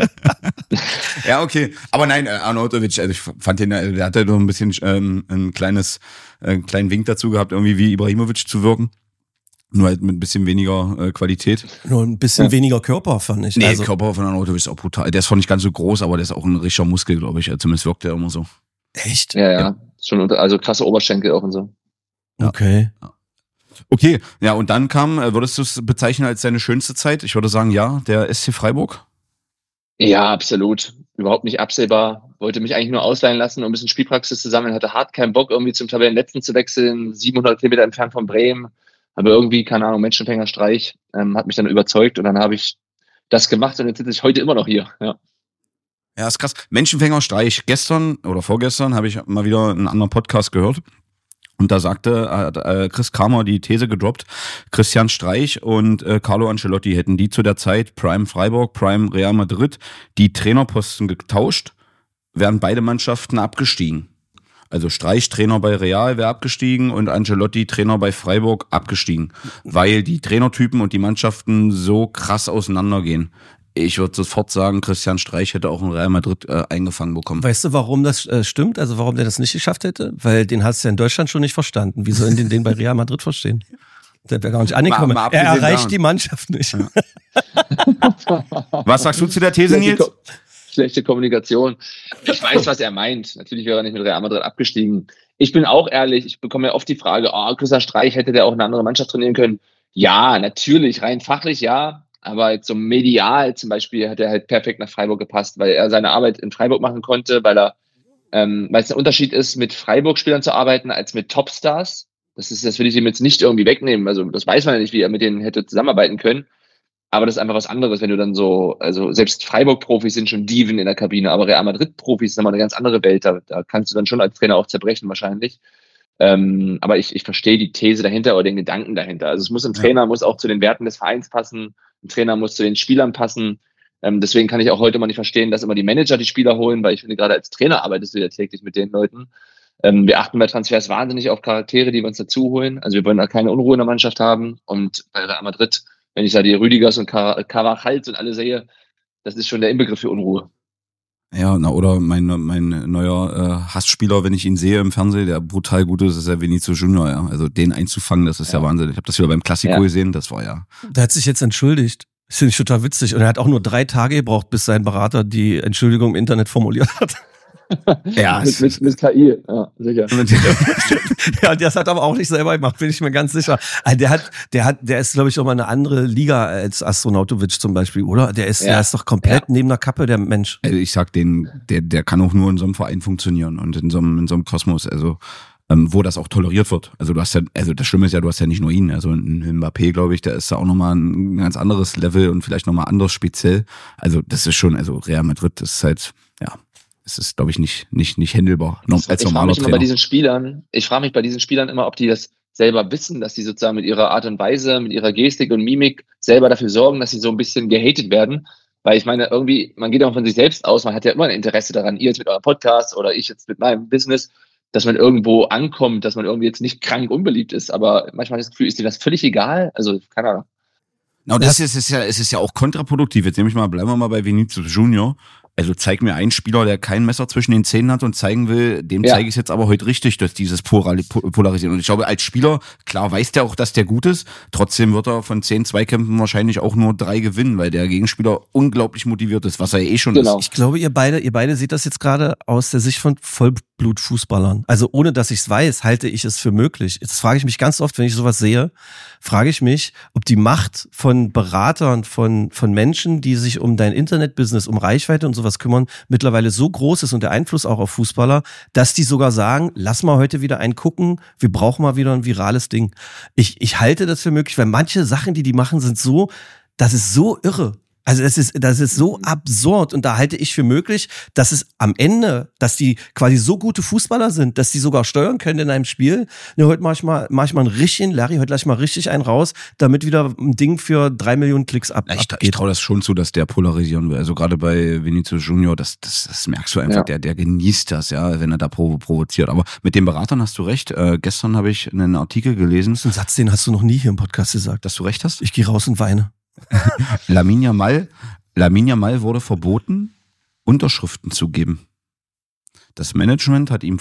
Ja, okay. Aber nein, Arnautovic, also ich fand den, der hatte doch ein bisschen einen kleinen Wink dazu gehabt, irgendwie wie Ibrahimovic zu wirken. Nur halt mit ein bisschen weniger Qualität. Nur ein bisschen weniger Körper, fand ich. Nee, also, Körper von Arnautovic ist auch brutal. Der ist zwar nicht ganz so groß, aber der ist auch ein richtiger Muskel, glaube ich. Zumindest wirkt der immer so. Echt? Ja. Schon also krasse Oberschenkel auch und so. Okay. Okay, ja, und dann würdest du es bezeichnen als deine schönste Zeit? Ich würde sagen, ja, der SC Freiburg. Ja, absolut. Überhaupt nicht absehbar. Wollte mich eigentlich nur ausleihen lassen, um ein bisschen Spielpraxis zu sammeln. Hatte hart keinen Bock, irgendwie zum Tabellenletzten zu wechseln. 700 Kilometer entfernt von Bremen. Aber irgendwie, keine Ahnung, Menschenfängerstreich. Hat mich dann überzeugt und dann habe ich das gemacht und jetzt sitze ich heute immer noch hier. Ja, ist krass. Menschenfängerstreich. Gestern oder vorgestern habe ich mal wieder einen anderen Podcast gehört. Und da sagte Chris Kramer die These gedroppt, Christian Streich und Carlo Ancelotti hätten die zu der Zeit Prime Freiburg, Prime Real Madrid die Trainerposten getauscht, wären beide Mannschaften abgestiegen. Also Streich Trainer bei Real wäre abgestiegen und Ancelotti Trainer bei Freiburg abgestiegen, weil die Trainertypen und die Mannschaften so krass auseinandergehen. Ich würde sofort sagen, Christian Streich hätte auch in Real Madrid eingefangen bekommen. Weißt du, warum das stimmt? Also warum der das nicht geschafft hätte? Weil den hast du ja in Deutschland schon nicht verstanden. Wie sollen den bei Real Madrid verstehen? Der wäre gar nicht angekommen. Er erreicht die Mannschaft nicht. Ja. Was sagst du zu der These, Nils? Schlechte Kommunikation. Ich weiß, was er meint. Natürlich wäre er nicht mit Real Madrid abgestiegen. Ich bin auch ehrlich, ich bekomme ja oft die Frage, Christian Streich, hätte der auch eine andere Mannschaft trainieren können? Ja, natürlich, rein fachlich ja. Aber jetzt so medial zum Beispiel hat er halt perfekt nach Freiburg gepasst, weil er seine Arbeit in Freiburg machen konnte, weil es ein Unterschied ist, mit Freiburg-Spielern zu arbeiten als mit Topstars. Das will ich ihm jetzt nicht irgendwie wegnehmen. Also das weiß man ja nicht, wie er mit denen hätte zusammenarbeiten können. Aber das ist einfach was anderes, wenn du dann also selbst Freiburg-Profis sind schon Diven in der Kabine, aber Real Madrid-Profis sind mal eine ganz andere Welt. Da kannst du dann schon als Trainer auch zerbrechen wahrscheinlich. Aber ich verstehe die These dahinter oder den Gedanken dahinter. Also ein Trainer muss auch zu den Werten des Vereins passen. Ein Trainer muss zu den Spielern passen. Deswegen kann ich auch heute mal nicht verstehen, dass immer die Manager die Spieler holen, weil ich finde, gerade als Trainer arbeitest du ja täglich mit den Leuten. Wir achten bei Transfers wahnsinnig auf Charaktere, die wir uns dazu holen. Also wir wollen da keine Unruhe in der Mannschaft haben. Und bei Real Madrid, wenn ich da die Rüdigers und Carvajals und alle sehe, das ist schon der Inbegriff für Unruhe. Ja, oder mein neuer Hassspieler, wenn ich ihn sehe im Fernsehen, der brutal gut ist ja Vinicius Junior, ja. Also den einzufangen, das ist ja Wahnsinn. Ich habe das wieder beim Klassiko gesehen, das war ja. Der hat sich jetzt entschuldigt. Das finde ich total witzig. Und er hat auch nur 3 Tage gebraucht, bis sein Berater die Entschuldigung im Internet formuliert hat. Ja, mit KI, ja, sicher. Ja, das hat aber auch nicht selber gemacht, bin ich mir ganz sicher. Der ist, glaube ich, auch mal eine andere Liga als Astronautovic zum Beispiel, oder? Der ist doch komplett neben der Kappe, der Mensch. Also ich sag der kann auch nur in so einem Verein funktionieren und in so einem Kosmos, also wo das auch toleriert wird. Also du hast ja, also das Schlimme ist ja, du hast ja nicht nur ihn, also ein Mbappé, glaube ich, der ist ja auch nochmal ein ganz anderes Level und vielleicht nochmal anders speziell. Also das ist schon, also Real Madrid, das ist halt, ja, es ist, glaube ich, nicht händelbar als normaler Trainer. Ich frage mich bei diesen Spielern immer, ob die das selber wissen, dass sie sozusagen mit ihrer Art und Weise, mit ihrer Gestik und Mimik selber dafür sorgen, dass sie so ein bisschen gehatet werden. Weil ich meine, irgendwie, man geht auch von sich selbst aus, man hat ja immer ein Interesse daran, ihr jetzt mit eurem Podcast oder ich jetzt mit meinem Business, dass man irgendwo ankommt, dass man irgendwie jetzt nicht krank unbeliebt ist. Aber manchmal habe ich das Gefühl, ist dir das völlig egal? Also, keine Ahnung. No, es ist ja auch kontraproduktiv. Jetzt bleiben wir mal bei Vinicius Junior. Also zeig mir einen Spieler, der kein Messer zwischen den Zähnen hat und zeigen will, dem zeige ich es jetzt aber heute richtig, dass dieses Polarisieren. Und ich glaube, als Spieler, klar weiß der auch, dass der gut ist, trotzdem wird er von 10 Zweikämpfen wahrscheinlich auch nur 3 gewinnen, weil der Gegenspieler unglaublich motiviert ist, was er ja schon ist. Ich glaube, ihr beide seht das jetzt gerade aus der Sicht von Vollblutfußballern. Also ohne, dass ich es weiß, halte ich es für möglich. Jetzt frage ich mich ganz oft, wenn ich sowas sehe, frage ich mich, ob die Macht von Beratern, von Menschen, die sich um dein Internetbusiness, um Reichweite und sowas kümmern, mittlerweile so groß ist und der Einfluss auch auf Fußballer, dass die sogar sagen, lass mal heute wieder einen gucken, wir brauchen mal wieder ein virales Ding. Ich halte das für möglich, weil manche Sachen, die machen, sind so, das ist so irre. Also das ist so absurd und da halte ich für möglich, dass es am Ende, dass die quasi so gute Fußballer sind, dass die sogar steuern können in einem Spiel. Ne, heute mach ich mal einen richtigen Larry, heute lass ich mal richtig einen raus, damit wieder ein Ding für 3 Millionen Klicks abgeht. Ich traue das schon zu, dass der polarisieren will. Also gerade bei Vinicius Junior, das merkst du einfach, der genießt das, ja, wenn er da provoziert. Aber mit den Beratern hast du recht. Gestern habe ich einen Artikel gelesen. Das ist ein Satz, den hast du noch nie hier im Podcast gesagt. Dass du recht hast? Ich gehe raus und weine. Lamine Yamal wurde verboten, Unterschriften zu geben. Sein Management hat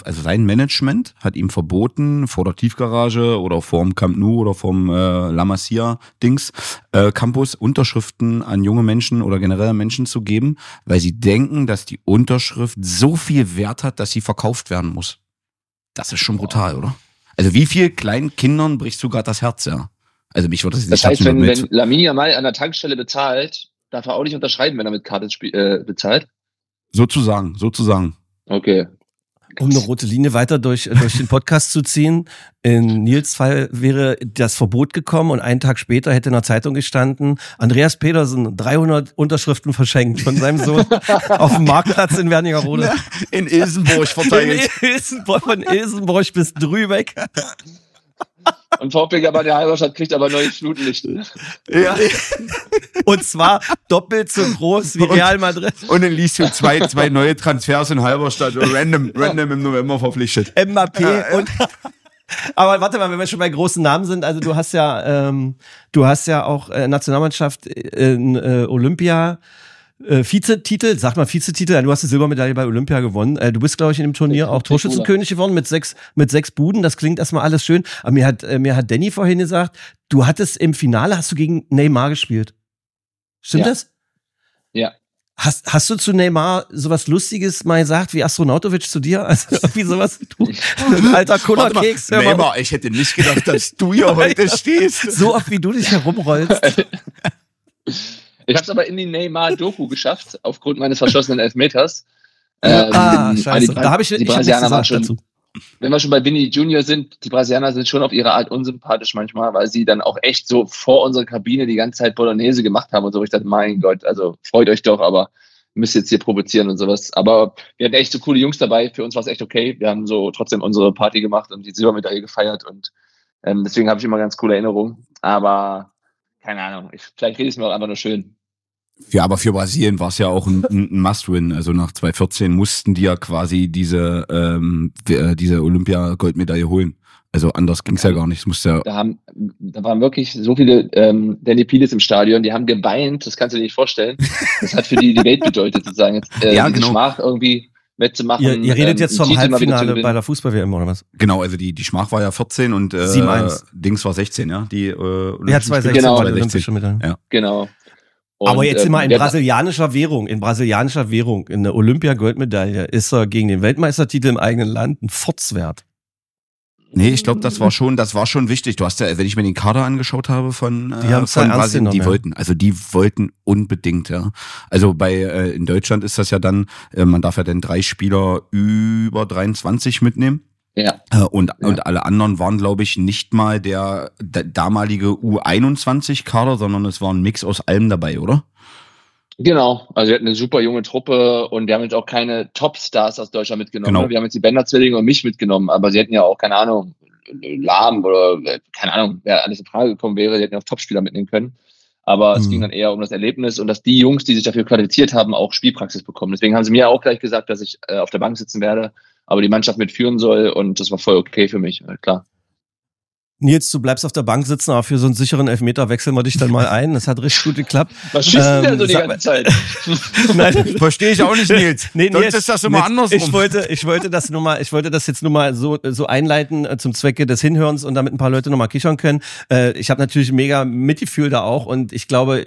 ihm verboten, vor der Tiefgarage oder vorm Camp Nou oder vorm La Masia Campus Unterschriften an junge Menschen oder generell Menschen zu geben, weil sie denken, dass die Unterschrift so viel Wert hat, dass sie verkauft werden muss. Das ist schon brutal, oder? Also wie viel kleinen Kindern brichst du gerade das Herz, ja? Also mich würde das heißt, wenn Lamine Yamal an der Tankstelle bezahlt, darf er auch nicht unterschreiben, wenn er mit Karte bezahlt? Sozusagen. Okay. Um eine rote Linie weiter durch den Podcast zu ziehen. In Nils Fall wäre das Verbot gekommen und einen Tag später hätte in der Zeitung gestanden, Andreas Petersen 300 Unterschriften verschenkt von seinem Sohn auf dem Marktplatz in Wernigerode. In Ilsenburg verteilt. Von Ilsenburg bis Drübeck. Und VfB der Halberstadt kriegt aber neues Flutlicht. Ja. Und zwar doppelt so groß wie Real Madrid. Und dann liest du zwei neue Transfers in Halberstadt. Random im November verpflichtet. Mbappé und... Aber warte mal, wenn wir schon bei großen Namen sind, also du hast ja auch Nationalmannschaft in Olympia Vizetitel, sag mal Vizetitel, du hast eine Silbermedaille bei Olympia gewonnen. Du bist, glaube ich, in dem Turnier auch Torschützenkönig geworden mit sechs Buden. Das klingt erstmal alles schön. Aber mir hat Danny vorhin gesagt, du hattest im Finale, hast du gegen Neymar gespielt. Stimmt das? Ja. Hast du zu Neymar sowas Lustiges mal gesagt, wie Astronautovic zu dir? Also irgendwie sowas, du alter Cola-Keks. Neymar, ich hätte nicht gedacht, dass du hier heute stehst. So oft, wie du dich herumrollst. Ich habe es aber in die Neymar-Doku geschafft, aufgrund meines verschossenen Elfmeters. Scheiße. Da habe ich die Brasilianer waren schon, dazu. Wenn wir schon bei Vini Junior sind, die Brasilianer sind schon auf ihre Art unsympathisch manchmal, weil sie dann auch echt so vor unserer Kabine die ganze Zeit Bolognese gemacht haben und so. Ich dachte, mein Gott, also freut euch doch, aber müsst jetzt hier provozieren und sowas. Aber wir hatten echt so coole Jungs dabei. Für uns war es echt okay. Wir haben so trotzdem unsere Party gemacht und die Silbermedaille gefeiert und deswegen habe ich immer ganz coole Erinnerungen. Aber keine Ahnung, vielleicht rede ich es mir auch einfach nur schön. Ja, aber für Brasilien war es ja auch ein Must-Win. Also nach 2014 mussten die ja quasi diese Olympia-Goldmedaille holen. Also anders ging's ja gar nicht. Da waren wirklich so viele Danny Piles im Stadion, die haben geweint, das kannst du dir nicht vorstellen. Das hat für die Welt bedeutet, sozusagen. Jetzt, ja, genau. Schmach irgendwie wettzumachen. Ihr redet jetzt vom Halbfinale bei der Fußball-WM oder was? Genau, also die Schmach war ja 14 und 7-1. Dings war 16, ja? Die 2016 genau, war die Olympische Medaille. Ja. Genau. Und, aber jetzt immer in brasilianischer Währung, in der Olympia-Goldmedaille ist er gegen den Weltmeistertitel im eigenen Land ein Fotzwert. Nee, ich glaube, das war schon wichtig. Du hast ja, wenn ich mir den Kader angeschaut habe von Brasilien, die wollten unbedingt, ja. Also in Deutschland ist das ja dann, man darf ja dann 3 Spieler über 23 mitnehmen. Ja. Und alle anderen waren, glaube ich, nicht mal der damalige U21-Kader, sondern es war ein Mix aus allem dabei, oder? Genau, also wir hatten eine super junge Truppe und wir haben jetzt auch keine Top-Stars aus Deutschland mitgenommen. Genau. Wir haben jetzt die Bender-Zwillinge und mich mitgenommen, aber sie hätten ja auch, keine Ahnung, Lahm oder keine Ahnung, wer alles in Frage gekommen wäre, die hätten auch Topspieler mitnehmen können. Aber es ging dann eher um das Erlebnis und dass die Jungs, die sich dafür qualifiziert haben, auch Spielpraxis bekommen. Deswegen haben sie mir auch gleich gesagt, dass ich auf der Bank sitzen werde, aber die Mannschaft mitführen soll und das war voll okay für mich, klar. Nils, du bleibst auf der Bank sitzen, aber für so einen sicheren Elfmeter wechseln wir dich dann mal ein. Das hat richtig gut geklappt. Was schießt denn der so die ganze Zeit? Nein, verstehe ich auch nicht, Nils. Nee, Sonst ist das immer andersrum. Ich wollte das jetzt nur mal so einleiten zum Zwecke des Hinhörens und damit ein paar Leute nochmal kichern können. Ich habe natürlich mega Mitgefühl da auch und ich glaube,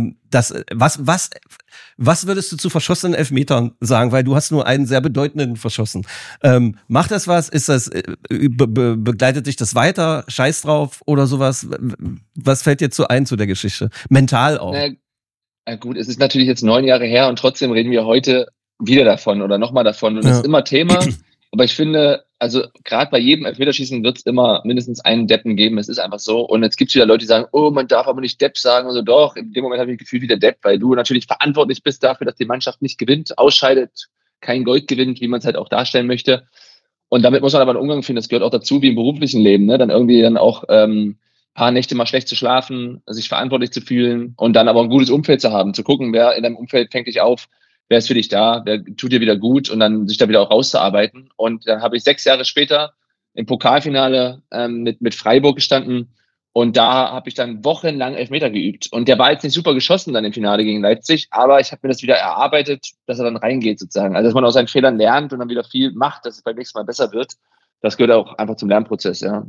was würdest du zu verschossenen Elfmetern sagen? Weil du hast nur einen sehr bedeutenden verschossen. Macht das was? Ist das, begleitet dich das weiter? Scheiß drauf oder sowas? Was fällt dir ein zu der Geschichte? Mental auch. Na gut, es ist natürlich jetzt 9 Jahre her und trotzdem reden wir heute wieder davon oder nochmal davon und das ist immer Thema. Aber ich finde, also gerade bei jedem Elfmeterschießen wird es immer mindestens einen Deppen geben. Es ist einfach so. Und jetzt gibt es wieder Leute, die sagen, oh, man darf aber nicht Depp sagen. Also doch, in dem Moment habe ich mich gefühlt wie der Depp, weil du natürlich verantwortlich bist dafür, dass die Mannschaft nicht gewinnt, ausscheidet, kein Gold gewinnt, wie man es halt auch darstellen möchte. Und damit muss man aber einen Umgang finden. Das gehört auch dazu, wie im beruflichen Leben. Ne? Dann irgendwie dann auch paar Nächte mal schlecht zu schlafen, sich verantwortlich zu fühlen und dann aber ein gutes Umfeld zu haben, zu gucken, wer in deinem Umfeld fängt dich auf, wer ist für dich da, wer tut dir wieder gut und dann sich da wieder auch rauszuarbeiten. Und dann habe ich 6 Jahre später im Pokalfinale mit Freiburg gestanden und da habe ich dann wochenlang Elfmeter geübt. Und der war jetzt nicht super geschossen dann im Finale gegen Leipzig, aber ich habe mir das wieder erarbeitet, dass er dann reingeht sozusagen. Also dass man aus seinen Fehlern lernt und dann wieder viel macht, dass es beim nächsten Mal besser wird. Das gehört auch einfach zum Lernprozess, ja.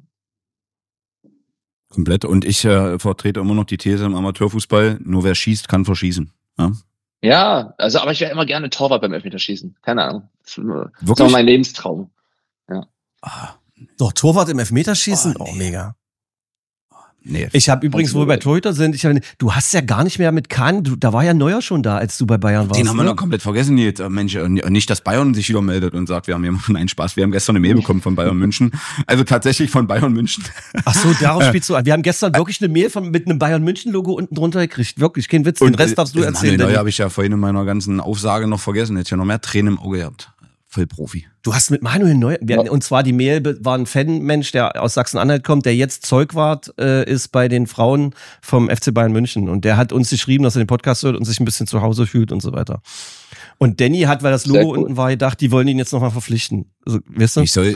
Komplett. Und ich vertrete immer noch die These im Amateurfußball, nur wer schießt, kann verschießen. Ja? Ja, also aber ich wäre immer gerne Torwart beim Elfmeterschießen. Keine Ahnung. Das ist auch mein Lebenstraum. Ja. Doch, Torwart im Elfmeterschießen? Oh, mega. Nee. Ich habe übrigens, wo wir bei Torhüter sind, du hast ja gar nicht mehr mit Kahn, da war ja Neuer schon da, als du bei Bayern warst. Den haben wir noch komplett vergessen jetzt, Mensch. Und nicht, dass Bayern sich wieder meldet und sagt, wir haben hier einen Spaß. Wir haben gestern eine Mail bekommen von Bayern München. Also tatsächlich von Bayern München. Ach so, darauf spielst du an. Wir haben gestern wirklich eine Mail mit einem Bayern München Logo unten drunter gekriegt. Wirklich, kein Witz. Den Rest darfst du erzählen. Neuer habe ich ja vorhin in meiner ganzen Aufsage noch vergessen. Hätte ich ja noch mehr Tränen im Auge gehabt. Voll Profi. Du hast mit Manuel Neuer, und zwar die Mail war ein Fanmensch, der aus Sachsen-Anhalt kommt, der jetzt Zeugwart ist bei den Frauen vom FC Bayern München. Und der hat uns geschrieben, dass er den Podcast hört und sich ein bisschen zu Hause fühlt und so weiter. Und Danny hat, weil das Logo unten war, gedacht, die wollen ihn jetzt nochmal verpflichten. Also, weißt du? Ich soll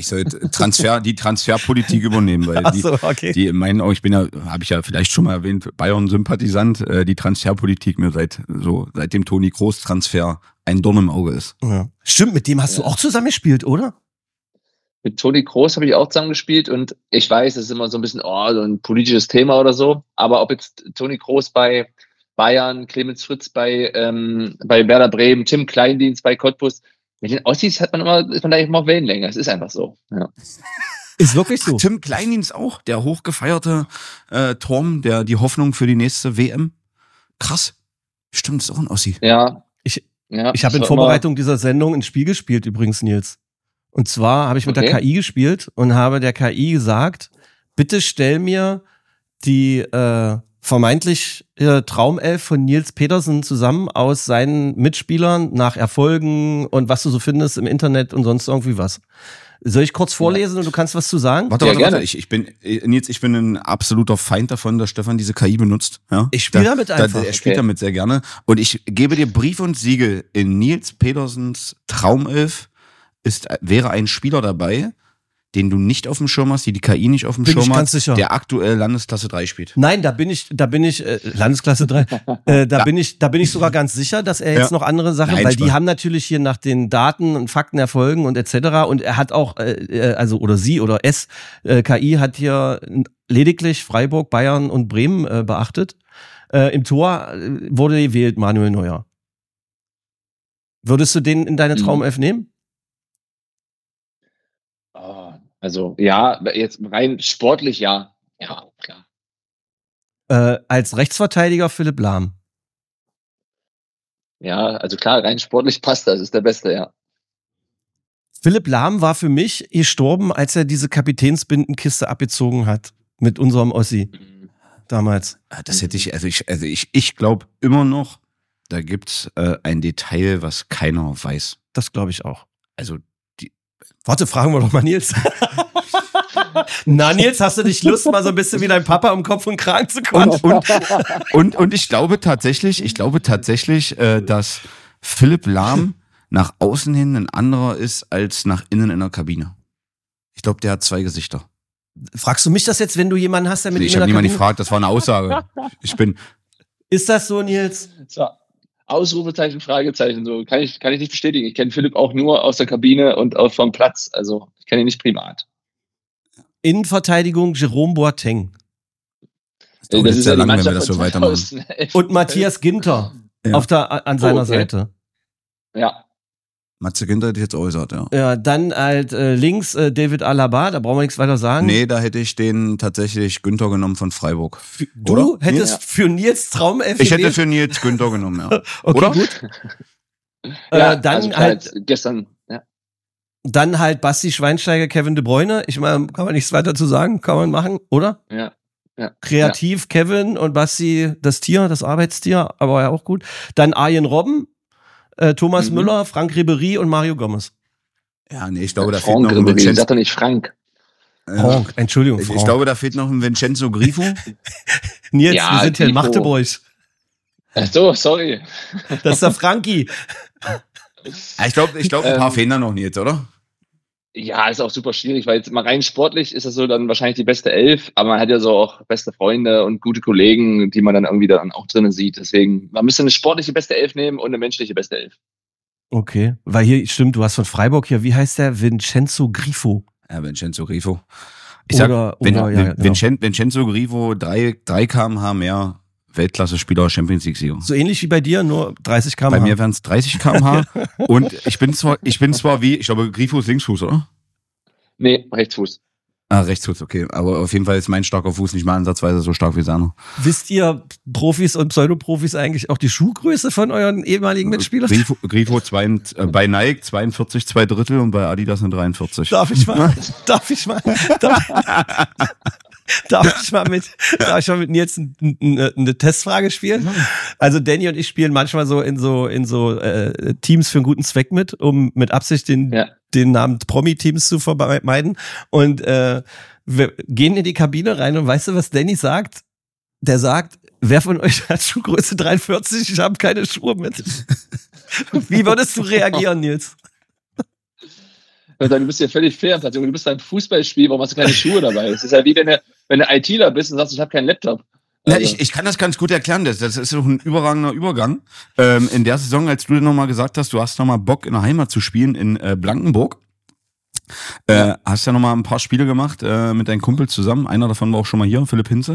die Transferpolitik übernehmen, weil die meinen auch, habe ich ja vielleicht schon mal erwähnt, Bayern-Sympathisant, die Transferpolitik mir seit dem Toni Kroos-Transfer ein Dorn im Auge ist. Ja. Stimmt, mit dem hast du auch zusammen gespielt, oder? Mit Toni Kroos habe ich auch zusammen gespielt und ich weiß, das ist immer so ein bisschen so ein politisches Thema oder so, aber ob jetzt Toni Kroos bei Bayern, Clemens Fritz bei Werder Bremen, Tim Kleindienst bei Cottbus, mit den Ossis ist man da eben auf Wellenlänge. Es ist einfach so. Ja. Ist wirklich so. Tim Kleindienst auch, der hochgefeierte Torm, die Hoffnung für die nächste WM. Krass. Stimmt, ist auch ein Ossi. Ja. Ich habe in Vorbereitung dieser Sendung ein Spiel gespielt übrigens, Nils. Und zwar habe ich mit der KI gespielt und habe der KI gesagt, bitte stell mir die vermeintlich Traumelf von Nils Petersen zusammen aus seinen Mitspielern nach Erfolgen und was du so findest im Internet und sonst irgendwie was. Soll ich kurz vorlesen und du kannst was zu sagen? Warte. Ich bin ein absoluter Feind davon, dass Stefan diese KI benutzt. Ja? Ich spiele damit einfach. Er spielt damit sehr gerne. Und ich gebe dir Brief und Siegel, in Nils Petersens Traumelf wäre ein Spieler dabei, den du nicht auf dem Schirm hast, die KI nicht auf dem Schirm hat, der aktuell Landesklasse 3 spielt. Nein, da bin ich Landesklasse 3. Da bin ich sogar ganz sicher, dass er jetzt noch andere Sachen, weil die haben natürlich hier nach den Daten und Fakten, Erfolgen und etc. Und er hat auch, oder sie oder es, KI hat hier lediglich Freiburg, Bayern und Bremen beachtet. Im Tor wurde gewählt Manuel Neuer. Würdest du den in deine Traumelf nehmen? Also ja, jetzt rein sportlich ja. Ja, klar. Als Rechtsverteidiger Philipp Lahm. Ja, also klar, rein sportlich passt das, ist der Beste, ja. Philipp Lahm war für mich gestorben, als er diese Kapitänsbindenkiste abgezogen hat mit unserem Ossi damals. Das hätte ich glaube immer noch, da gibt's ein Detail, was keiner weiß. Das glaube ich auch. Also warte, fragen wir doch mal Nils. Na Nils, hast du nicht Lust, mal so ein bisschen wie dein Papa um Kopf und Kragen zu kommen? Und ich glaube tatsächlich, dass Philipp Lahm nach außen hin ein anderer ist als nach innen in der Kabine. Ich glaube, der hat zwei Gesichter. Fragst du mich das jetzt, wenn du jemanden hast, der mit ihm Ich in habe der niemanden Kabine... gefragt, das war eine Aussage. Ist das so, Nils? So, Ausrufezeichen, Fragezeichen, so kann ich nicht bestätigen. Ich kenne Philipp auch nur aus der Kabine und auch vom Platz. Also ich kenne ihn nicht privat. Innenverteidigung Jerome Boateng. Das ist ja lang, wenn wir das so weitermachen. Und Matthias Ginter an seiner Seite. Ja. Matze Ginter hätte ich jetzt äußert, ja. Ja, dann halt links David Alaba, da brauchen wir nichts weiter sagen. Nee, da hätte ich den tatsächlich Günther genommen von Freiburg. Du oder? hättest für Nils Traumelf Ich hätte für Nils Günther genommen, ja. Okay, oder? Gut. Ja, dann also halt gestern, ja. Dann halt Basti Schweinsteiger, Kevin De Bruyne. Ich meine, kann man nichts weiter zu sagen, kann man machen, oder? Ja. Kreativ Kevin und Basti das Tier, das Arbeitstier, aber ja auch gut. Dann Arjen Robben, Thomas Müller, Frank Ribéry und Mario Gomez. Ja, nee, ich glaube, da fehlt Frank noch ein Ribéry, Vincenzo. sag doch nicht Frank. Frank, Entschuldigung, Frank. Ich glaube, da fehlt noch ein Vincenzo Grifo. Nils, Ja, wir sind hier in Grifo. Magdeburg. Ach so, sorry. Das ist der Frankie. Ja, ich glaube, ein paar fehlen da noch nicht, oder? Ja, ist auch super schwierig, weil jetzt mal rein sportlich ist das so dann wahrscheinlich die beste Elf, aber man hat ja so auch beste Freunde und gute Kollegen, die man dann irgendwie dann auch drinnen sieht. Deswegen, man müsste eine sportliche beste Elf nehmen und eine menschliche beste Elf. Okay, weil hier, stimmt, du hast von Freiburg hier, wie heißt der? Vincenzo Grifo. Ja, Vincenzo Grifo. Ich sag, genau. Vincenzo Grifo, 3 km/h mehr Weltklasse-Spieler, Champions League-Sieger. So ähnlich wie bei dir, nur 30 km/h. Bei mir wären es 30 km/h. Und ich bin zwar wie, ich glaube, Grifo ist Linksfuß, oder? Nee, Rechtsfuß. Ah, Rechtsfuß, okay. Aber auf jeden Fall ist mein starker Fuß nicht mal ansatzweise so stark wie seiner. Wisst ihr, Profis und Pseudoprofis, eigentlich auch die Schuhgröße von euren ehemaligen Mitspielern? Grifo bei Nike 42, 2 Drittel und bei Adidas eine 43. Darf ich mal mit Nils eine Testfrage spielen? Also Danny und ich spielen manchmal so in so Teams für einen guten Zweck mit, um mit Absicht den Namen Promi-Teams zu vermeiden. Und wir gehen in die Kabine rein und weißt du, was Danny sagt? Der sagt, wer von euch hat Schuhgröße 43? Ich habe keine Schuhe mit. Wie würdest du reagieren, Nils? Du bist ja völlig fair. Du bist ein Fußballspiel, warum hast du keine Schuhe dabei? Es ist ja wie, wenn du ITler bist und sagst, ich habe keinen Laptop. Also. Ja, ich kann das ganz gut erklären. Das ist doch ein überragender Übergang. In der Saison, als du dir nochmal gesagt hast, du hast nochmal Bock in der Heimat zu spielen in Blankenburg, hast ja nochmal ein paar Spiele gemacht mit deinen Kumpels zusammen. Einer davon war auch schon mal hier, Philipp Hinze.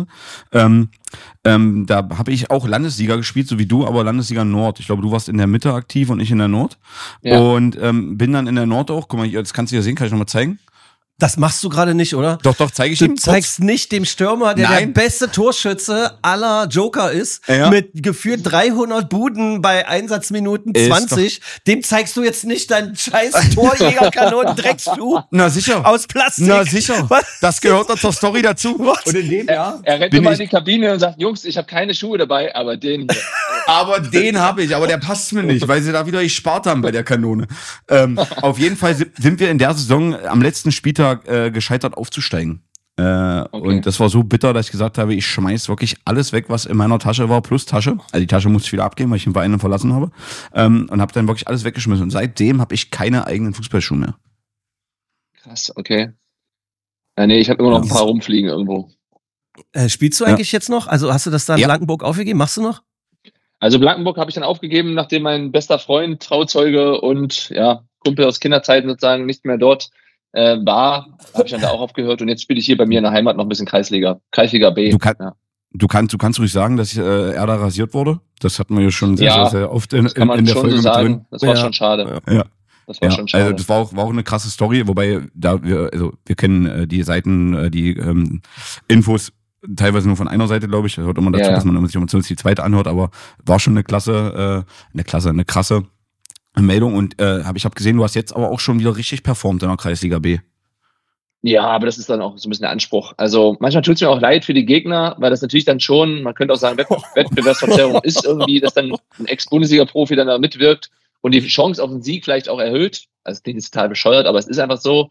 Da habe ich auch Landesliga gespielt, so wie du, aber Landesliga Nord. Ich glaube, du warst in der Mitte aktiv und ich in der Nord. Ja. Und bin dann in der Nord auch, guck mal, das kannst du ja sehen, kann ich nochmal zeigen. Das machst du gerade nicht, oder? Doch, zeige ich ihm. Du zeigst nicht dem Stürmer, der beste Torschütze aller Joker ist, mit gefühlt 300 Buden bei Einsatzminuten 20. Dem zeigst du jetzt nicht deinen scheiß Torjägerkanonen-Dreckschuh. Na sicher. Aus Plastik. Na sicher. Was? Das gehört doch zur Story dazu. Und in dem Jahr er rennt immer in die Kabine und sagt, Jungs, ich habe keine Schuhe dabei, aber den hier. Aber den habe ich, aber der passt mir nicht, weil sie da wieder gespart haben bei der Kanone. Auf jeden Fall sind wir in der Saison am letzten Spieltag gescheitert aufzusteigen. Okay. Und das war so bitter, dass ich gesagt habe, ich schmeiß wirklich alles weg, was in meiner Tasche war, plus Tasche. Also die Tasche musste ich wieder abgeben, weil ich den Verein verlassen habe. Und habe dann wirklich alles weggeschmissen. Und seitdem habe ich keine eigenen Fußballschuhe mehr. Krass, okay. Ja, nee, ich habe immer noch ein paar rumfliegen irgendwo. Spielst du eigentlich jetzt noch? Also hast du das da in Blankenburg aufgegeben? Machst du noch? Also Blankenburg habe ich dann aufgegeben, nachdem mein bester Freund, Trauzeuge und Kumpel aus Kinderzeiten sozusagen nicht mehr dort war, habe ich dann da auch aufgehört und jetzt spiele ich hier bei mir in der Heimat noch ein bisschen Kreisliga B. Du kannst ruhig sagen, dass er da rasiert wurde. Das hatten wir ja schon sehr oft in der Folge so sagen. drin. Das war schon schade. Ja. Das war schon schade. Also das war auch eine krasse Story, wobei wir kennen die Seiten, die Infos teilweise nur von einer Seite, glaube ich. Das hört immer dazu, dass man sich die zweite anhört, aber war schon eine krasse Meldung und ich habe gesehen, du hast jetzt aber auch schon wieder richtig performt in der Kreisliga B. Ja, aber das ist dann auch so ein bisschen der Anspruch. Also manchmal tut es mir auch leid für die Gegner, weil das natürlich dann schon, man könnte auch sagen, Wettbewerbsverzerrung ist irgendwie, dass dann ein Ex-Bundesliga-Profi dann da mitwirkt und die Chance auf den Sieg vielleicht auch erhöht. Also das klingt jetzt total bescheuert, aber es ist einfach so.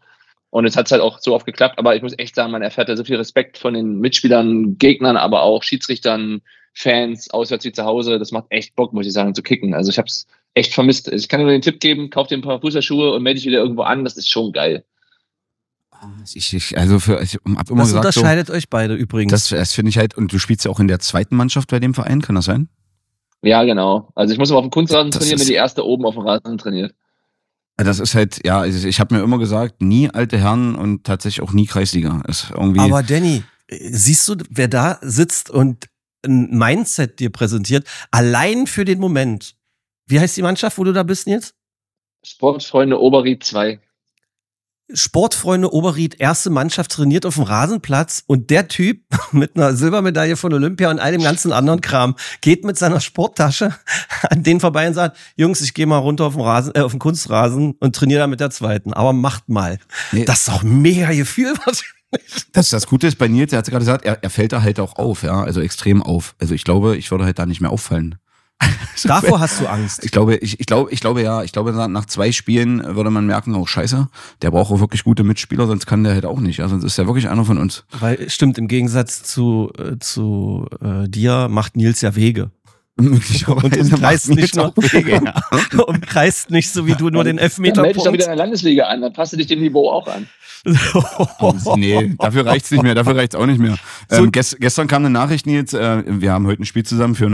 Und es hat halt auch so oft geklappt, aber ich muss echt sagen, man erfährt da so viel Respekt von den Mitspielern, Gegnern, aber auch Schiedsrichtern, Fans, auswärts wie zu Hause. Das macht echt Bock, muss ich sagen, zu kicken. Also ich habe es echt vermisst. Ich kann nur den Tipp geben, kauf dir ein paar Fußballschuhe und melde dich wieder irgendwo an. Das ist schon geil. Ich hab immer Was gesagt, unterscheidet euch beide übrigens? das finde ich halt, und du spielst ja auch in der zweiten Mannschaft bei dem Verein, kann das sein? Ja, genau. Also ich muss immer auf dem Kunstrasen Das trainieren, ist- wenn die erste oben auf dem Rasen trainiert. Das ist halt, ja, ich habe mir immer gesagt, nie alte Herren und tatsächlich auch nie Kreisliga. Ist irgendwie. Aber Danny, siehst du, wer da sitzt und ein Mindset dir präsentiert, allein für den Moment. Wie heißt die Mannschaft, wo du da bist, Nils? Sportfreunde Oberried 2. Sportfreunde Oberried, erste Mannschaft, trainiert auf dem Rasenplatz und der Typ mit einer Silbermedaille von Olympia und all dem ganzen anderen Kram geht mit seiner Sporttasche an denen vorbei und sagt, Jungs, ich gehe mal runter auf den Kunstrasen und trainiere da mit der zweiten, aber macht mal. Nee. Das ist doch ein mega Gefühl. Das Gute ist bei Nils, er hat gerade gesagt, er fällt da halt auch auf, ja, also extrem auf. Also ich glaube, ich würde halt da nicht mehr auffallen. Davor hast du Angst. Ich glaube, nach 2 Spielen würde man merken, oh scheiße, der braucht auch wirklich gute Mitspieler, sonst kann der halt auch nicht. Ja, sonst ist er wirklich einer von uns. Weil, stimmt, im Gegensatz zu dir macht Nils ja Wege. Möglicherweise Und umkreist macht nicht Nils nur auch Wege, ja. Umkreist nicht so wie du nur den Dann melde dich doch Elfmeterpunkt. wieder in der Landesliga an, dann passt du dich dem Niveau auch an. Nee, dafür reicht's nicht mehr, dafür reicht's auch nicht mehr. So- Gestern kam eine Nachricht, Nils, wir haben heute ein Spiel zusammen für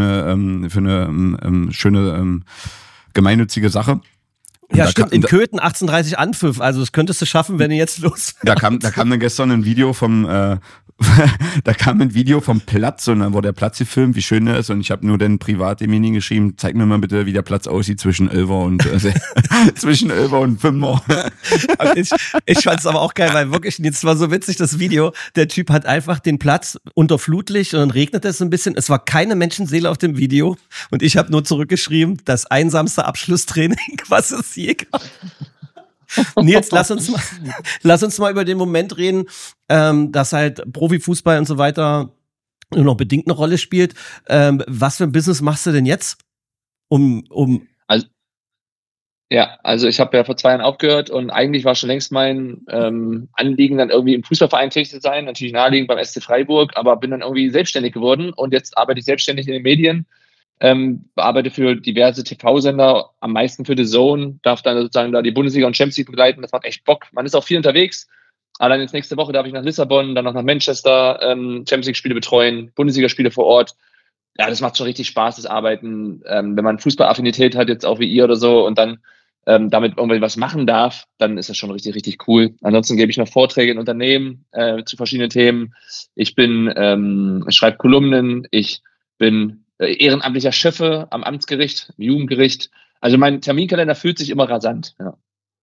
eine schöne gemeinnützige Sache. Und Ja, da stimmt. kam- In Köthen 18:30 Anpfiff. Also das könntest du schaffen, wenn du jetzt los. Da kam dann gestern ein Video da kam ein Video vom Platz und dann wurde der Platz gefilmt, wie schön der ist, und ich habe nur dann privat demjenigen geschrieben, zeig mir mal bitte, wie der Platz aussieht zwischen 11er und zwischen 11er und 5er. Ich fand es aber auch geil, weil wirklich, jetzt war so witzig, das Video. Der Typ hat einfach den Platz unter Flutlicht und dann regnet es ein bisschen. Es war keine Menschenseele auf dem Video und ich habe nur zurückgeschrieben, das einsamste Abschlusstraining, was es je gab. Nils, lass uns mal über den Moment reden, dass halt Profifußball und so weiter nur noch bedingt eine Rolle spielt. Was für ein Business machst du denn jetzt? Also ich habe ja vor 2 Jahren aufgehört und eigentlich war schon längst mein Anliegen, dann irgendwie im Fußballverein tätig zu sein, natürlich naheliegend beim SC Freiburg, aber bin dann irgendwie selbstständig geworden und jetzt arbeite ich selbstständig in den Medien, bearbeite für diverse TV-Sender, am meisten für The Zone, darf dann sozusagen da die Bundesliga und Champions League begleiten, das macht echt Bock. Man ist auch viel unterwegs, allein jetzt nächste Woche darf ich nach Lissabon, dann noch nach Manchester Champions League-Spiele betreuen, Bundesligaspiele vor Ort. Ja, das macht schon richtig Spaß, das Arbeiten, wenn man Fußballaffinität hat, jetzt auch wie ihr oder so, und dann damit irgendwie was machen darf, dann ist das schon richtig, richtig cool. Ansonsten gebe ich noch Vorträge in Unternehmen zu verschiedenen Themen. Ich schreibe Kolumnen, ich bin ehrenamtlicher Schöffe am Amtsgericht, im Jugendgericht. Also mein Terminkalender fühlt sich immer rasant. Ja.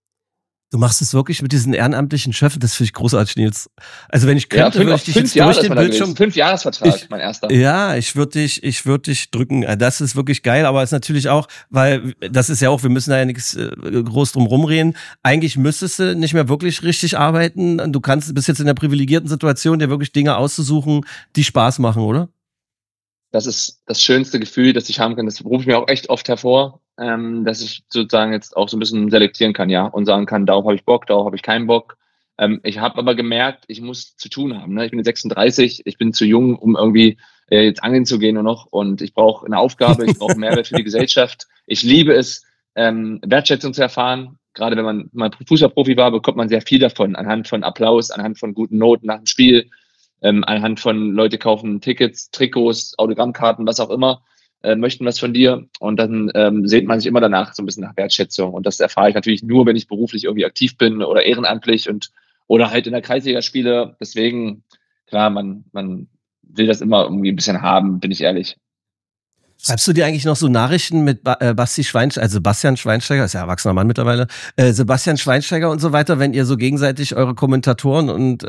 Du machst es wirklich mit diesen ehrenamtlichen Chefs, das finde ich großartig, Nils. Also wenn ich könnte, würde ich dich jetzt durch den Bildschirm... 5-Jahres-Vertrag, mein erster. Ja, ich würde dich drücken. Das ist wirklich geil, aber es ist natürlich auch, weil das ist ja auch, wir müssen da ja nichts groß drum rumreden. Eigentlich müsstest du nicht mehr wirklich richtig arbeiten. Du bist jetzt in der privilegierten Situation, dir wirklich Dinge auszusuchen, die Spaß machen, oder? Das ist das schönste Gefühl, das ich haben kann. Das rufe ich mir auch echt oft hervor, dass ich sozusagen jetzt auch so ein bisschen selektieren kann, ja, und sagen kann, darauf habe ich Bock, darauf habe ich keinen Bock. Ich habe aber gemerkt, ich muss zu tun haben. Ne? Ich bin jetzt 36, ich bin zu jung, um irgendwie jetzt angeln zu gehen nur noch, und ich brauche eine Aufgabe, ich brauche Mehrwert für die Gesellschaft. Ich liebe es, Wertschätzung zu erfahren. Gerade wenn man mal Fußballprofi war, bekommt man sehr viel davon, anhand von Applaus, anhand von guten Noten nach dem Spiel, anhand von Leute kaufen Tickets, Trikots, Autogrammkarten, was auch immer, möchten was von dir, und dann sehnt man sich immer danach so ein bisschen nach Wertschätzung, und das erfahre ich natürlich nur, wenn ich beruflich irgendwie aktiv bin oder ehrenamtlich oder halt in der Kreisliga spiele. Deswegen, klar, man will das immer irgendwie ein bisschen haben, bin ich ehrlich. Schreibst du dir eigentlich noch so Nachrichten mit Sebastian Schweinsteiger, ist ja erwachsener Mann mittlerweile, Sebastian Schweinsteiger und so weiter, wenn ihr so gegenseitig eure Kommentatoren und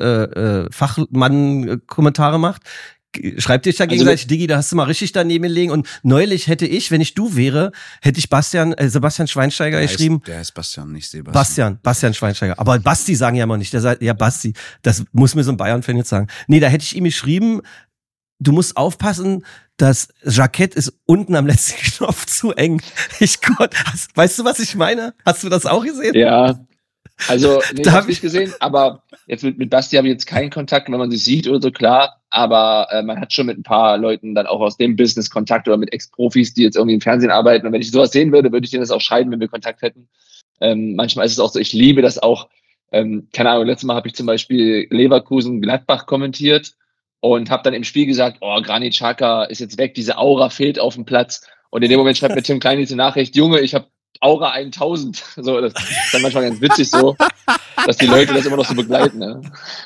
Fachmann-Kommentare macht? Schreibt ihr euch da gegenseitig, Diggi, da hast du mal richtig daneben gelegen. Und neulich hätte ich, wenn ich du wäre, hätte ich Sebastian Schweinsteiger geschrieben. Der heißt Bastian, nicht Sebastian. Bastian Schweinsteiger. Aber Basti sagen ja immer nicht. Der sagt, ja, Basti. Das muss mir so ein Bayern-Fan jetzt sagen. Nee, da hätte ich ihm geschrieben, du musst aufpassen, das Jackett ist unten am letzten Knopf zu eng. Weißt du, was ich meine? Hast du das auch gesehen? Ja. Also, nee, ich habe nicht gesehen, aber jetzt mit Basti habe ich jetzt keinen Kontakt, wenn man sich sieht oder so, klar. Aber man hat schon mit ein paar Leuten dann auch aus dem Business Kontakt oder mit Ex-Profis, die jetzt irgendwie im Fernsehen arbeiten. Und wenn ich sowas sehen würde, würde ich denen das auch schreiben, wenn wir Kontakt hätten. Manchmal ist es auch so, ich liebe das auch. Keine Ahnung, letztes Mal habe ich zum Beispiel Leverkusen-Gladbach kommentiert und habe dann im Spiel gesagt, oh, Granit Xhaka ist jetzt weg, diese Aura fehlt auf dem Platz. Und in dem Moment schreibt mir Tim Klein diese Nachricht, Junge, ich habe Aura 1000. So, das ist dann manchmal ganz witzig so, dass die Leute das immer noch so begleiten. Ne?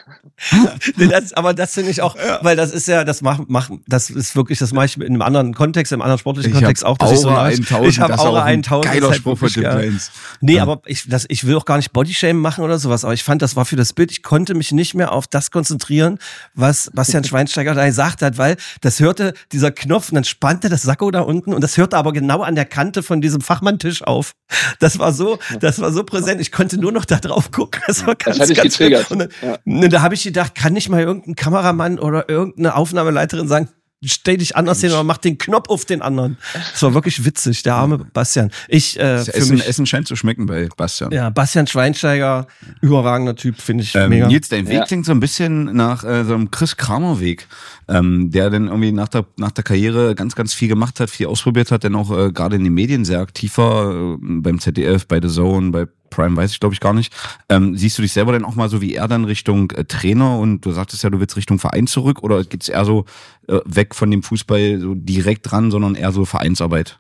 Aber das finde ich auch, weil das ist ja, das ist wirklich, das mache ich in einem anderen Kontext, im anderen sportlichen Kontext auch. Dass Aura 1000, ich habe Aura 1000. Geiler Spruch von Tim Kleins. Nee, aber ich will auch gar nicht Bodyshaming machen oder sowas, aber ich fand, das war für das Bild, ich konnte mich nicht mehr auf das konzentrieren, was Bastian Schweinsteiger da gesagt hat, weil das hörte, dieser Knopf, und dann spannte das Sakko da unten und das hörte aber genau an der Kante von diesem Fachmanntisch auf. Das war so präsent, ich konnte nur noch da drauf gucken. Das war ganz, das hat dich getriggert. Und da habe ich gedacht, kann nicht mal irgendein Kameramann oder irgendeine Aufnahmeleiterin sagen, stell dich anders hin oder mach den Knopf auf den anderen. Das war wirklich witzig, der arme Bastian. Essen scheint zu schmecken bei Bastian. Ja, Bastian Schweinsteiger, überragender Typ, finde ich mega. Nils, dein Weg klingt so ein bisschen nach so einem Chris Kramer Weg, der dann irgendwie nach der Karriere ganz, ganz viel gemacht hat, viel ausprobiert hat, dann auch gerade in den Medien sehr aktiv war, beim ZDF, bei The Zone, bei Prime weiß ich, glaube ich, gar nicht. Siehst du dich selber dann auch mal so wie er dann Richtung Trainer und du sagtest ja, du willst Richtung Verein zurück oder geht's eher so weg von dem Fußball so direkt dran, sondern eher so Vereinsarbeit?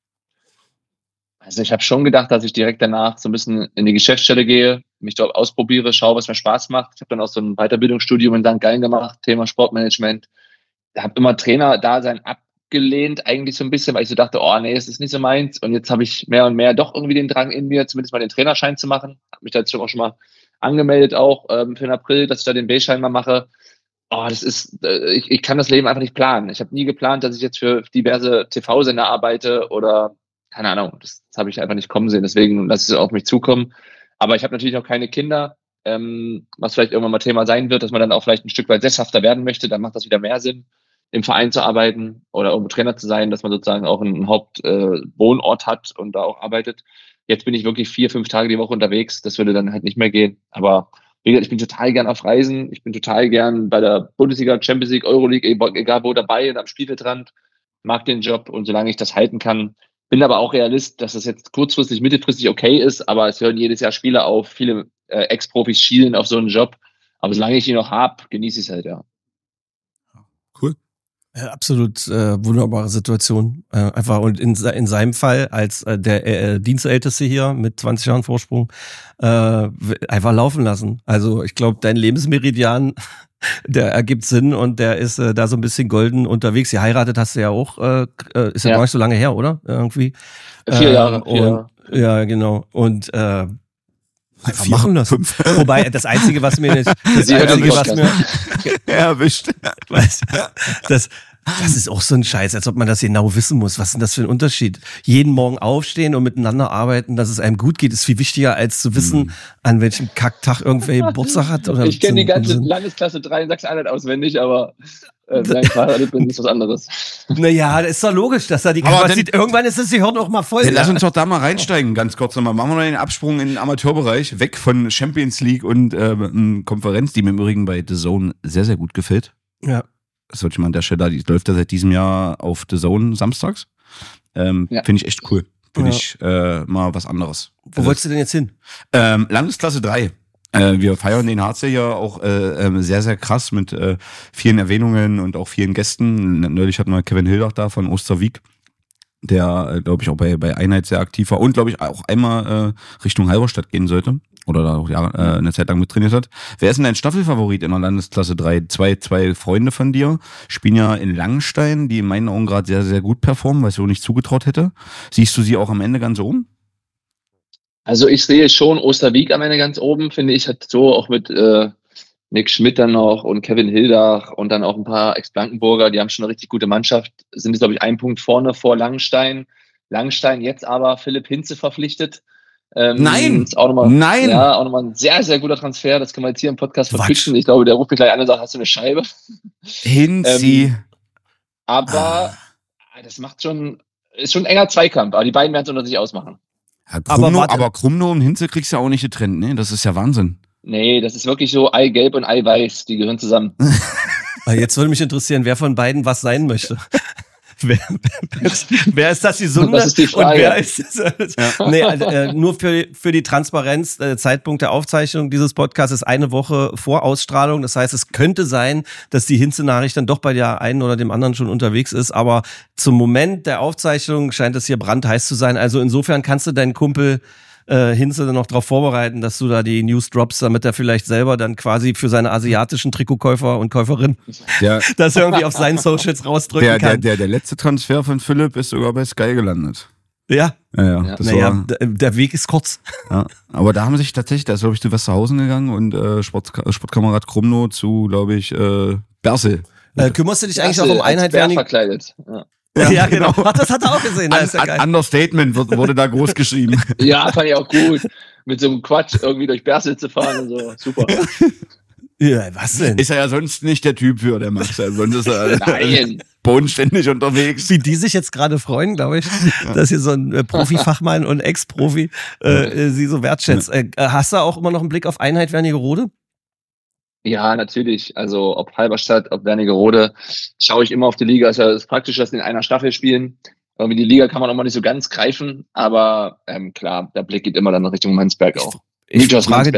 Also ich habe schon gedacht, dass ich direkt danach so ein bisschen in die Geschäftsstelle gehe, mich dort ausprobiere, schaue, was mir Spaß macht. Ich habe dann auch so ein Weiterbildungsstudium in St. Gallen gemacht, Thema Sportmanagement. Ich habe immer Trainer-Dasein abgelehnt, eigentlich so ein bisschen, weil ich so dachte, oh nee, es ist nicht so meins. Und jetzt habe ich mehr und mehr doch irgendwie den Drang in mir, zumindest mal den Trainerschein zu machen. Habe mich dazu auch schon mal angemeldet, auch für den April, dass ich da den B-Schein mal mache. Oh, das ist, ich kann das Leben einfach nicht planen. Ich habe nie geplant, dass ich jetzt für diverse TV-Sender arbeite oder keine Ahnung, das habe ich einfach nicht kommen sehen. Deswegen lasse ich es auf mich zukommen. Aber ich habe natürlich noch keine Kinder, was vielleicht irgendwann mal Thema sein wird, dass man dann auch vielleicht ein Stück weit sesshafter werden möchte. Dann macht das wieder mehr Sinn, im Verein zu arbeiten oder irgendwo Trainer zu sein, dass man sozusagen auch einen Hauptwohnort hat und da auch arbeitet. Jetzt bin ich wirklich 4-5 Tage die Woche unterwegs. Das würde dann halt nicht mehr gehen. Aber wie gesagt, ich bin total gern auf Reisen. Ich bin total gern bei der Bundesliga, Champions League, Euroleague, egal wo dabei und am Spielfeldrand. Mag den Job und solange ich das halten kann, bin aber auch Realist, dass das jetzt kurzfristig, mittelfristig okay ist, aber es hören jedes Jahr Spieler auf. Viele Ex-Profis schielen auf so einen Job. Aber solange ich ihn noch habe, genieße ich es halt, ja. Cool. Ja, absolut wunderbare Situation. Einfach und in seinem Fall als der Dienstälteste hier mit 20 Jahren Vorsprung einfach laufen lassen. Also ich glaube, dein Lebensmeridian, der ergibt Sinn und der ist da so ein bisschen golden unterwegs. Geheiratet hast du ja auch, ist ja gar nicht so lange her, oder? Irgendwie. 4 Jahre. Ja, genau. Und einfach machen lassen. 5. Wobei das Einzige, was mir erwischt. Das ist auch so ein Scheiß, als ob man das genau wissen muss. Was ist denn das für ein Unterschied? Jeden Morgen aufstehen und miteinander arbeiten, dass es einem gut geht, ist viel wichtiger, als zu wissen, an welchem Kacktag irgendwer Geburtstag hat. Oder ich kenne die ganze Landesklasse 3 in Sachsen-Anhalt auswendig, aber wenn ich verheiratet bin, ist was anderes. Naja, das ist doch logisch, dass da die Kapazität, irgendwann ist das Gehirn auch mal voll. Dann lass uns doch da mal reinsteigen, ganz kurz nochmal. Machen wir noch den Absprung in den Amateurbereich, weg von Champions League und Konferenz, die mir im Übrigen bei The Zone sehr, sehr gut gefällt. Ja. Das sollte ich mal an der Stelle, die läuft ja seit diesem Jahr auf The Zone samstags. Finde ich echt cool. Finde ich mal was anderes. Wo wolltest du denn jetzt hin? Landesklasse 3. Wir feiern den Harz ja auch sehr, sehr krass mit vielen Erwähnungen und auch vielen Gästen. Neulich hatten wir Kevin Hildach da von Osterwieck, der, glaube ich, auch bei Einheit sehr aktiv war und, glaube ich, auch einmal Richtung Halberstadt gehen sollte. Oder da auch eine Zeit lang mit trainiert hat. Wer ist denn dein Staffelfavorit in der Landesklasse 3? Zwei Freunde von dir spielen ja in Langenstein, die in meinen Augen gerade sehr, sehr gut performen, weil ich so nicht zugetraut hätte. Siehst du sie auch am Ende ganz oben? Also ich sehe schon Osterwieck am Ende ganz oben, finde ich, hat so auch mit Nick Schmidt dann noch und Kevin Hildach und dann auch ein paar Ex-Blankenburger, die haben schon eine richtig gute Mannschaft, sind jetzt, glaube ich, 1 Punkt vorne vor Langenstein. Langenstein jetzt aber Philipp Hinze verpflichtet. Nein! Ist auch nochmal, Nein! Ja, auch nochmal ein sehr, sehr guter Transfer. Das können wir jetzt hier im Podcast verpitchen. Ich glaube, der ruft mich gleich an und sagt, hast du eine Scheibe? Hinzi. Aber das ist schon ein enger Zweikampf. Aber die beiden werden es unter sich ausmachen. Ja, aber Krumno und Hinze kriegst du ja auch nicht getrennt, ne? Das ist ja Wahnsinn. Nee, das ist wirklich so Eigelb und Eiweiß, die gehören zusammen. Jetzt würde mich interessieren, wer von beiden was sein möchte. Wer ist das, die Sunde? Das ist die Frage. Und wer ist das? Ja. Nee, also, nur für die Transparenz, Zeitpunkt der Aufzeichnung dieses Podcasts ist eine Woche vor Ausstrahlung. Das heißt, es könnte sein, dass die Hinze-Nachricht dann doch bei der einen oder dem anderen schon unterwegs ist. Aber zum Moment der Aufzeichnung scheint es hier brandheiß zu sein. Also insofern kannst du deinen Kumpel Hinze dann noch darauf vorbereiten, dass du da die News droppst, damit er vielleicht selber dann quasi für seine asiatischen Trikotkäufer und Käuferinnen das irgendwie auf seinen Socials rausdrücken kann. Der letzte Transfer von Philipp ist sogar bei Sky gelandet. Ja. Ja. Der Weg ist kurz. Ja, aber da haben sich tatsächlich, da ist glaube ich zu Westerhausen gegangen und Sportkamerad Krumno zu, glaube ich, Bersel. Kümmerst du dich eigentlich auch um Einheit verkleidet? Ja, genau. Das hat er auch gesehen. Das ist ja geil. Understatement wurde da groß geschrieben. Ja, fand ich auch gut. Mit so einem Quatsch irgendwie durch Bersel zu fahren und so. Super. Ja, was denn? Ist er ja sonst nicht der Typ für, der Max. Sonst ist er bodenständig unterwegs. Wie die sich jetzt gerade freuen, glaube ich, dass hier so ein Profi-Fachmann und Ex-Profi sie so wertschätzt. Hast du auch immer noch einen Blick auf Einheit Wernigerode? Ja, natürlich. Also ob Halberstadt, ob Wernigerode, schaue ich immer auf die Liga. Es ist praktisch, dass die in einer Staffel spielen. Irgendwie die Liga kann man auch mal nicht so ganz greifen, aber klar, der Blick geht immer dann Richtung Mansberg auch. Ich frage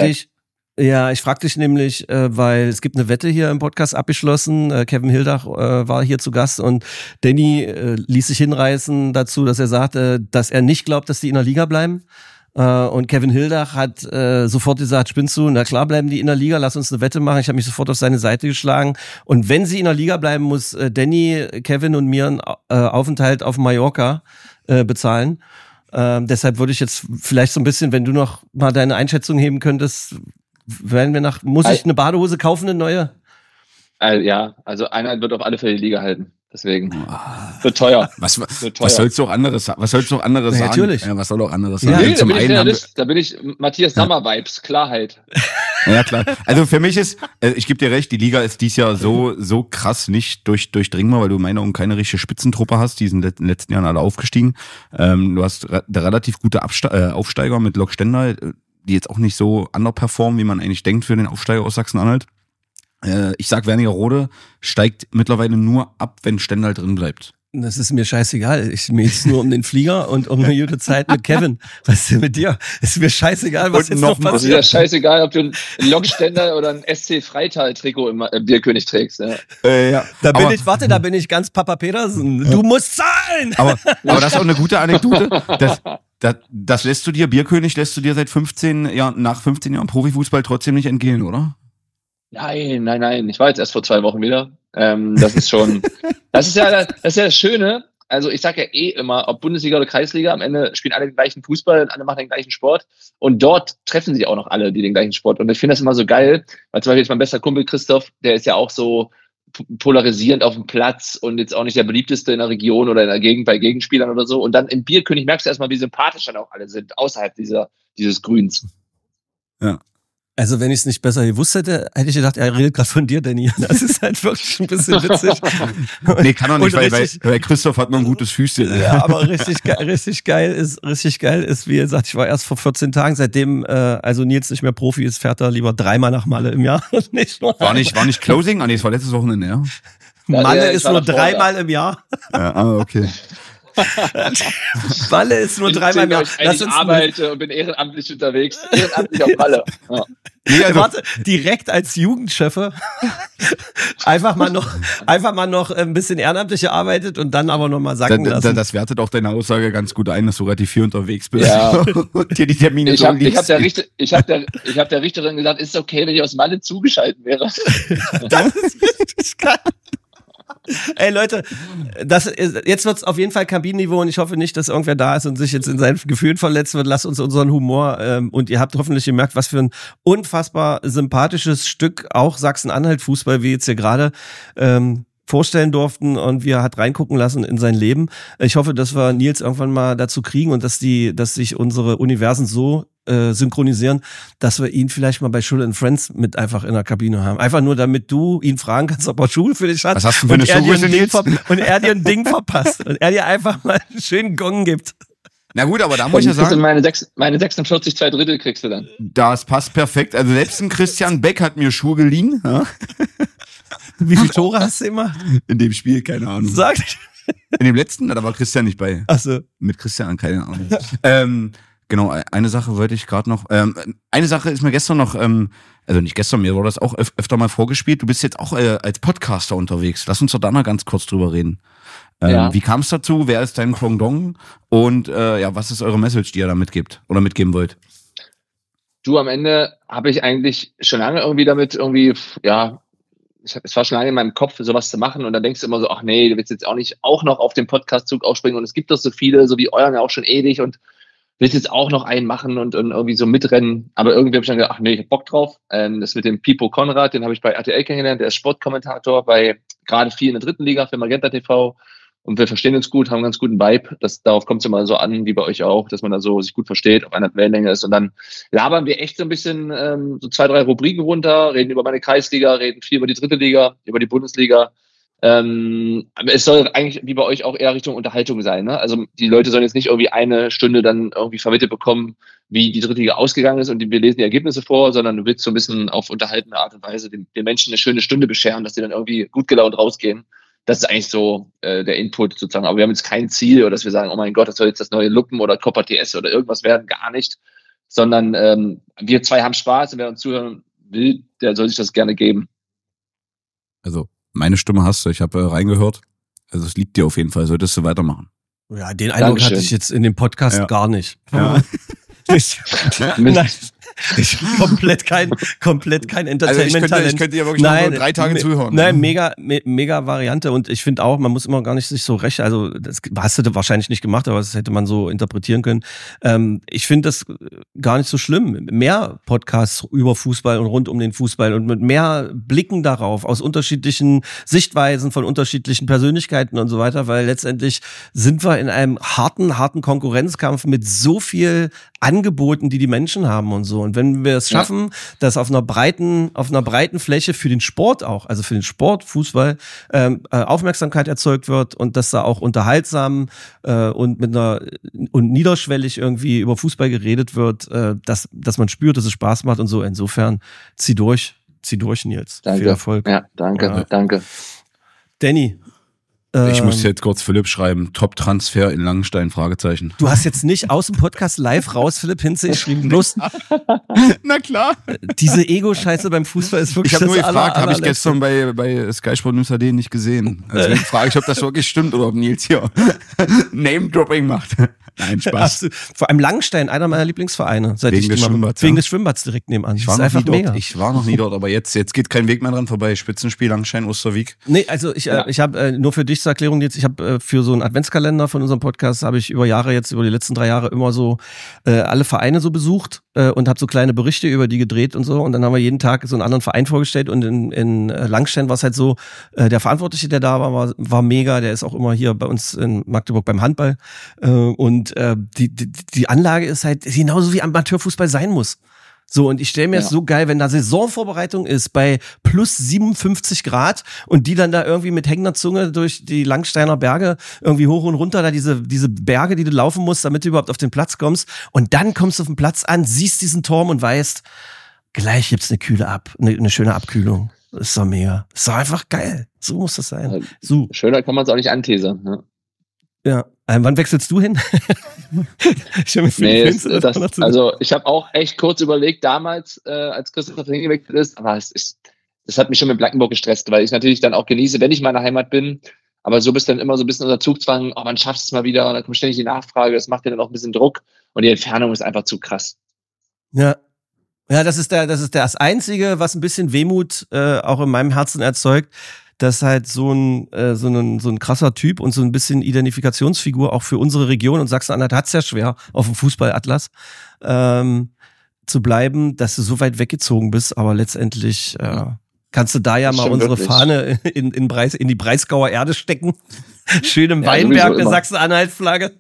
dich nämlich, weil es gibt eine Wette hier im Podcast abgeschlossen. Kevin Hildach war hier zu Gast und Danny ließ sich hinreißen dazu, dass er sagte, dass er nicht glaubt, dass die in der Liga bleiben. Und Kevin Hildach hat sofort gesagt, spinnst du? Na klar bleiben die in der Liga, lass uns eine Wette machen. Ich habe mich sofort auf seine Seite geschlagen. Und wenn sie in der Liga bleiben, muss Danny, Kevin und mir einen Aufenthalt auf Mallorca bezahlen. Deshalb würde ich jetzt vielleicht so ein bisschen, wenn du noch mal deine Einschätzung heben könntest, muss ich eine Badehose kaufen, eine neue? Ja, also Einheit wird auf alle Fälle die Liga halten. Deswegen wird teuer. Was sollst du auch anderes sagen? Natürlich. Ja, was soll auch anderes sagen? Nee, da bin ich Matthias Sammer-Vibes, Klarheit. Ja, klar. Also für mich ist, ich gebe dir recht, die Liga ist dieses Jahr so krass nicht durchdringbar, weil du in meiner Meinung keine richtige Spitzentruppe hast. Die sind in den letzten Jahren alle aufgestiegen. Du hast relativ gute Aufsteiger mit Lok Stendal, die jetzt auch nicht so underperformen, wie man eigentlich denkt für den Aufsteiger aus Sachsen-Anhalt. Ich sag, Wernigerode steigt mittlerweile nur ab, wenn Stendal drin bleibt. Das ist mir scheißegal. Mir geht's nur um den Flieger und um eine gute Zeit mit Kevin. Was ist denn mit dir? Ist mir scheißegal, was jetzt noch passiert. Es ist ja scheißegal, ob du ein Lokständer oder ein SC Freital-Trikot im Bierkönig trägst. Ja. Da bin ich ganz Papa Petersen. Du musst zahlen! Aber das ist auch eine gute Anekdote. Das Bierkönig lässt du dir seit 15 Jahren, nach 15 Jahren Profifußball trotzdem nicht entgehen, oder? Nein. Ich war jetzt erst vor 2 Wochen wieder. Das ist ja das Schöne. Also ich sage ja immer, ob Bundesliga oder Kreisliga, am Ende spielen alle den gleichen Fußball und alle machen den gleichen Sport. Und dort treffen sich auch noch alle, die den gleichen Sport. Und ich finde das immer so geil, weil zum Beispiel jetzt mein bester Kumpel Christoph, der ist ja auch so polarisierend auf dem Platz und jetzt auch nicht der beliebteste in der Region oder in der Gegend bei Gegenspielern oder so. Und dann im Bierkönig merkst du erstmal, wie sympathisch dann auch alle sind, außerhalb dieses Grüns. Ja. Also wenn ich es nicht besser gewusst hätte, hätte ich gedacht, er redet gerade von dir, Danny. Das ist halt wirklich ein bisschen witzig. Nee, kann auch nicht, weil Christoph hat noch ein gutes Füßchen. Ja, aber richtig geil ist, wie er sagt, ich war erst vor 14 Tagen, seitdem also Nils nicht mehr Profi ist, fährt er lieber 3-mal nach Malle im Jahr. Nicht nur war nicht Closing? Nee, es war letztes Wochenende, ja. Malle ist nur 3-mal im Jahr. Ja, okay. Malle ist nur 3-mal im Jahr. Ich arbeite und bin ehrenamtlich unterwegs. Ehrenamtlich auf Malle. Ja. Nee, also warte, direkt als Jugendchefe einfach mal noch ein bisschen ehrenamtlich gearbeitet und dann aber noch mal sacken lassen. Das wertet auch deine Aussage ganz gut ein, dass du relativ viel unterwegs bist. Ja. Und dir die Termine ich habe der Richterin gesagt, ist es okay, wenn ich aus Malle zugeschaltet wäre? Das ist richtig geil. Ey Leute, jetzt wird's auf jeden Fall Kabinenniveau und ich hoffe nicht, dass irgendwer da ist und sich jetzt in seinen Gefühlen verletzt wird. Lasst uns unseren Humor und ihr habt hoffentlich gemerkt, was für ein unfassbar sympathisches Stück auch Sachsen-Anhalt-Fußball wir jetzt hier gerade vorstellen durften und wir hat reingucken lassen in sein Leben. Ich hoffe, dass wir Nils irgendwann mal dazu kriegen und dass sich unsere Universen so synchronisieren, dass wir ihn vielleicht mal bei Schule & Friends mit einfach in der Kabine haben. Einfach nur, damit du ihn fragen kannst, ob er Schule für dich hat. Was hast du für eine Schuhgröße, Nils? Und er dir ein Ding verpasst und er dir einfach mal einen schönen Gong gibt. Na gut, aber da muss ich ja sagen, meine 46 2/3 kriegst du dann. das passt perfekt. Also selbst ein Christian Beck hat mir Schuhe geliehen. Ja? Wie viele Tore hast du immer? In dem Spiel, keine Ahnung. Sag. In dem letzten, da war Christian nicht bei. Achso. Mit Christian, keine Ahnung. Genau, eine Sache wollte ich gerade noch. Eine Sache ist mir gestern noch, also nicht gestern, mir wurde das auch öfter mal vorgespielt. Du bist jetzt auch als Podcaster unterwegs. Lass uns doch da mal ganz kurz drüber reden. Ja. Wie kam es dazu? Wer ist dein Pendant? Und was ist eure Message, die ihr da mitgibt oder mitgeben wollt? Du, am Ende habe ich eigentlich schon lange irgendwie damit es war schon lange in meinem Kopf, sowas zu machen, und dann denkst du immer so, ach nee, du willst jetzt auch nicht auch noch auf den Podcast-Zug aufspringen, und es gibt doch so viele, so wie euren ja auch schon ewig, und willst jetzt auch noch einen machen und irgendwie so mitrennen. Aber irgendwie habe ich dann gedacht, ach nee, ich hab Bock drauf. Das mit dem Pipo Konrad, den habe ich bei RTL kennengelernt, der ist Sportkommentator bei gerade 4 in der 3. Liga für Magenta TV. Und wir verstehen uns gut, haben einen ganz guten Vibe. Darauf kommt es immer so an, wie bei euch auch, dass man da so sich gut versteht, auf einer Wellenlänge ist. Und dann labern wir echt so ein bisschen so 2, 3 Rubriken runter, reden über meine Kreisliga, reden viel über die 3. Liga, über die Bundesliga. Aber es soll eigentlich wie bei euch auch eher Richtung Unterhaltung sein. Ne? Also die Leute sollen jetzt nicht irgendwie eine Stunde dann irgendwie vermittelt bekommen, wie die 3. Liga ausgegangen ist, und wir lesen die Ergebnisse vor, sondern du willst so ein bisschen auf unterhaltende Art und Weise den Menschen eine schöne Stunde bescheren, dass die dann irgendwie gut gelaunt rausgehen. Das ist eigentlich so der Input sozusagen. Aber wir haben jetzt kein Ziel, oder dass wir sagen, oh mein Gott, das soll jetzt das neue Luppen oder Copper TS oder irgendwas werden, gar nicht. Sondern wir zwei haben Spaß, und wer uns zuhören will, der soll sich das gerne geben. Also meine Stimme hast du, ich habe reingehört. Also es liegt dir auf jeden Fall, solltest du weitermachen. Ja, den Eindruck hatte ich jetzt in dem Podcast gar nicht. Ja. Komplett kein Entertainment-Talent. Also ich könnte ja wirklich noch 3 Tage zuhören. Nein, mega Variante, und ich finde auch, man muss immer gar nicht sich so recht, also das hast du wahrscheinlich nicht gemacht, aber das hätte man so interpretieren können. Ich finde das gar nicht so schlimm. Mehr Podcasts über Fußball und rund um den Fußball und mit mehr Blicken darauf, aus unterschiedlichen Sichtweisen von unterschiedlichen Persönlichkeiten und so weiter, weil letztendlich sind wir in einem harten Konkurrenzkampf mit so viel Angeboten, die Menschen haben und so. Und wenn wir es schaffen, dass auf einer breiten Fläche für den Sport auch, also für den Sport, Fußball, Aufmerksamkeit erzeugt wird, und dass da auch unterhaltsam und niederschwellig irgendwie über Fußball geredet wird, dass man spürt, dass es Spaß macht und so. Insofern zieh durch, Nils. Danke. Viel Erfolg. Ja, danke. Danny. Ich muss jetzt kurz Philipp schreiben, Top-Transfer in Langenstein, Fragezeichen. Du hast jetzt nicht aus dem Podcast live raus, Philipp Hinze, geschrieben, bloß. Na klar. Diese Ego-Scheiße beim Fußball ist wirklich. Ich habe nur gefragt, habe ich gestern bei Sky Sport News AD nicht gesehen. Also ich frage, ob das wirklich stimmt oder ob Nils hier Name-Dropping macht. Nein, Spaß. Vor allem Langenstein, einer meiner Lieblingsvereine. Wegen des Schwimmbads. Wegen des Schwimmbads direkt nebenan. Ich war noch nie dort, aber jetzt geht kein Weg mehr dran vorbei. Spitzenspiel Langenstein, Osterwieck. Nee, also ich habe nur für dich zur Erklärung jetzt, ich habe für so einen Adventskalender von unserem Podcast, habe ich über die letzten 3 Jahre immer so alle Vereine so besucht und habe so kleine Berichte über die gedreht und so, und dann haben wir jeden Tag so einen anderen Verein vorgestellt, und in Langenstein war es halt so, der Verantwortliche, der da war mega, der ist auch immer hier bei uns in Magdeburg beim Handball, und die Anlage ist halt genauso wie Amateurfußball sein muss. So, und ich stelle mir es so geil, wenn da Saisonvorbereitung ist bei plus 57 Grad und die dann da irgendwie mit hängender Zunge durch die Langsteiner Berge irgendwie hoch und runter, da diese Berge, die du laufen musst, damit du überhaupt auf den Platz kommst, und dann kommst du auf den Platz an, siehst diesen Turm und weißt, gleich gibt's eine schöne Abkühlung. Das ist doch mega. Das ist doch einfach geil. So muss das sein. So. Schöner kann man es auch nicht anteasern. Ne? Ja. Wann wechselst du hin? Also ich habe auch echt kurz überlegt damals, als Christoph hingewechselt ist, aber das hat mich schon mit Blankenburg gestresst, weil ich natürlich dann auch genieße, wenn ich in meiner Heimat bin, aber so bist dann immer so ein bisschen unter Zugzwang, man schafft es mal wieder, und dann kommt ständig die Nachfrage, das macht ja dann auch ein bisschen Druck, und die Entfernung ist einfach zu krass. Ja, das ist das Einzige, was ein bisschen Wehmut auch in meinem Herzen erzeugt, dass halt so ein krasser Typ und so ein bisschen Identifikationsfigur auch für unsere Region, und Sachsen-Anhalt hat's ja schwer auf dem Fußballatlas zu bleiben, dass du so weit weggezogen bist, aber letztendlich kannst du da ja mal unsere wirklich Fahne in die Breisgauer Erde stecken. Schön im Weinberg der Sachsen-Anhalt-Flagge.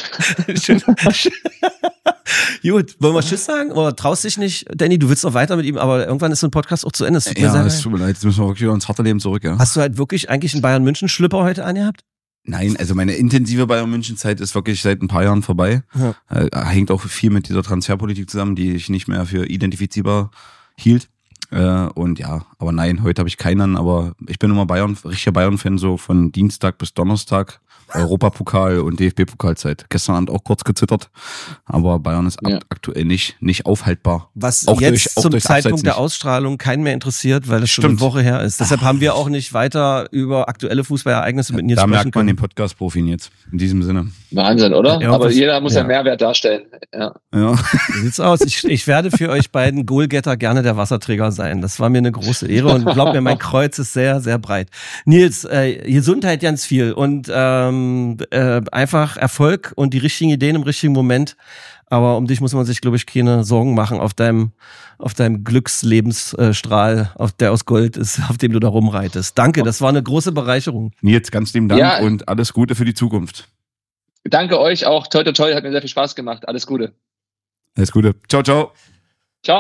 Gut, wollen wir Tschüss sagen? Oder traust dich nicht, Danny? Du willst noch weiter mit ihm, aber irgendwann ist so ein Podcast auch zu Ende. Es tut mir leid, jetzt müssen wir wirklich wieder ins harte Leben zurück, ja. Hast du halt wirklich eigentlich einen Bayern-München-Schlüpper heute angehabt? Nein, also meine intensive Bayern-München-Zeit ist wirklich seit ein paar Jahren vorbei. Ja. Hängt auch viel mit dieser Transferpolitik zusammen, die ich nicht mehr für identifizierbar hielt. Und ja, aber nein, heute habe ich keinen, aber ich bin immer richtiger Bayern-Fan, so von Dienstag bis Donnerstag. Europapokal und DFB-Pokalzeit. Gestern Abend auch kurz gezittert, aber Bayern ist aktuell nicht aufhaltbar. Was auch jetzt zum Zeitpunkt der Ausstrahlung keinen mehr interessiert, weil es schon eine Woche her ist. Deshalb haben wir auch nicht weiter über aktuelle Fußballereignisse mit Nils sprechen können. Da merkt man den Podcast-Profin jetzt, in diesem Sinne. Wahnsinn, oder? Ja, aber jeder muss ja Mehrwert darstellen. Ja. So sieht's aus. Ich werde für euch beiden Goalgetter gerne der Wasserträger sein. Das war mir eine große Ehre und glaubt mir, mein Kreuz ist sehr, sehr breit. Nils, Gesundheit ganz viel und einfach Erfolg und die richtigen Ideen im richtigen Moment. Aber um dich muss man sich, glaube ich, keine Sorgen machen auf deinem Glückslebensstrahl, der aus Gold ist, auf dem du da rumreitest. Danke, das war eine große Bereicherung. Nils, ganz lieben Dank und alles Gute für die Zukunft. Danke euch auch. Toi, toi, toi, hat mir sehr viel Spaß gemacht. Alles Gute. Alles Gute. Ciao, ciao. Ciao.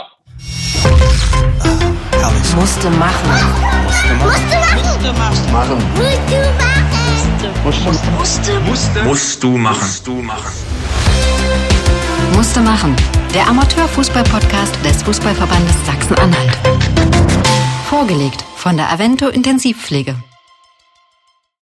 Musste machen. Musste machen. Der Amateurfußball-Podcast des Fußballverbandes Sachsen-Anhalt. Vorgelegt von der Avento Intensivpflege.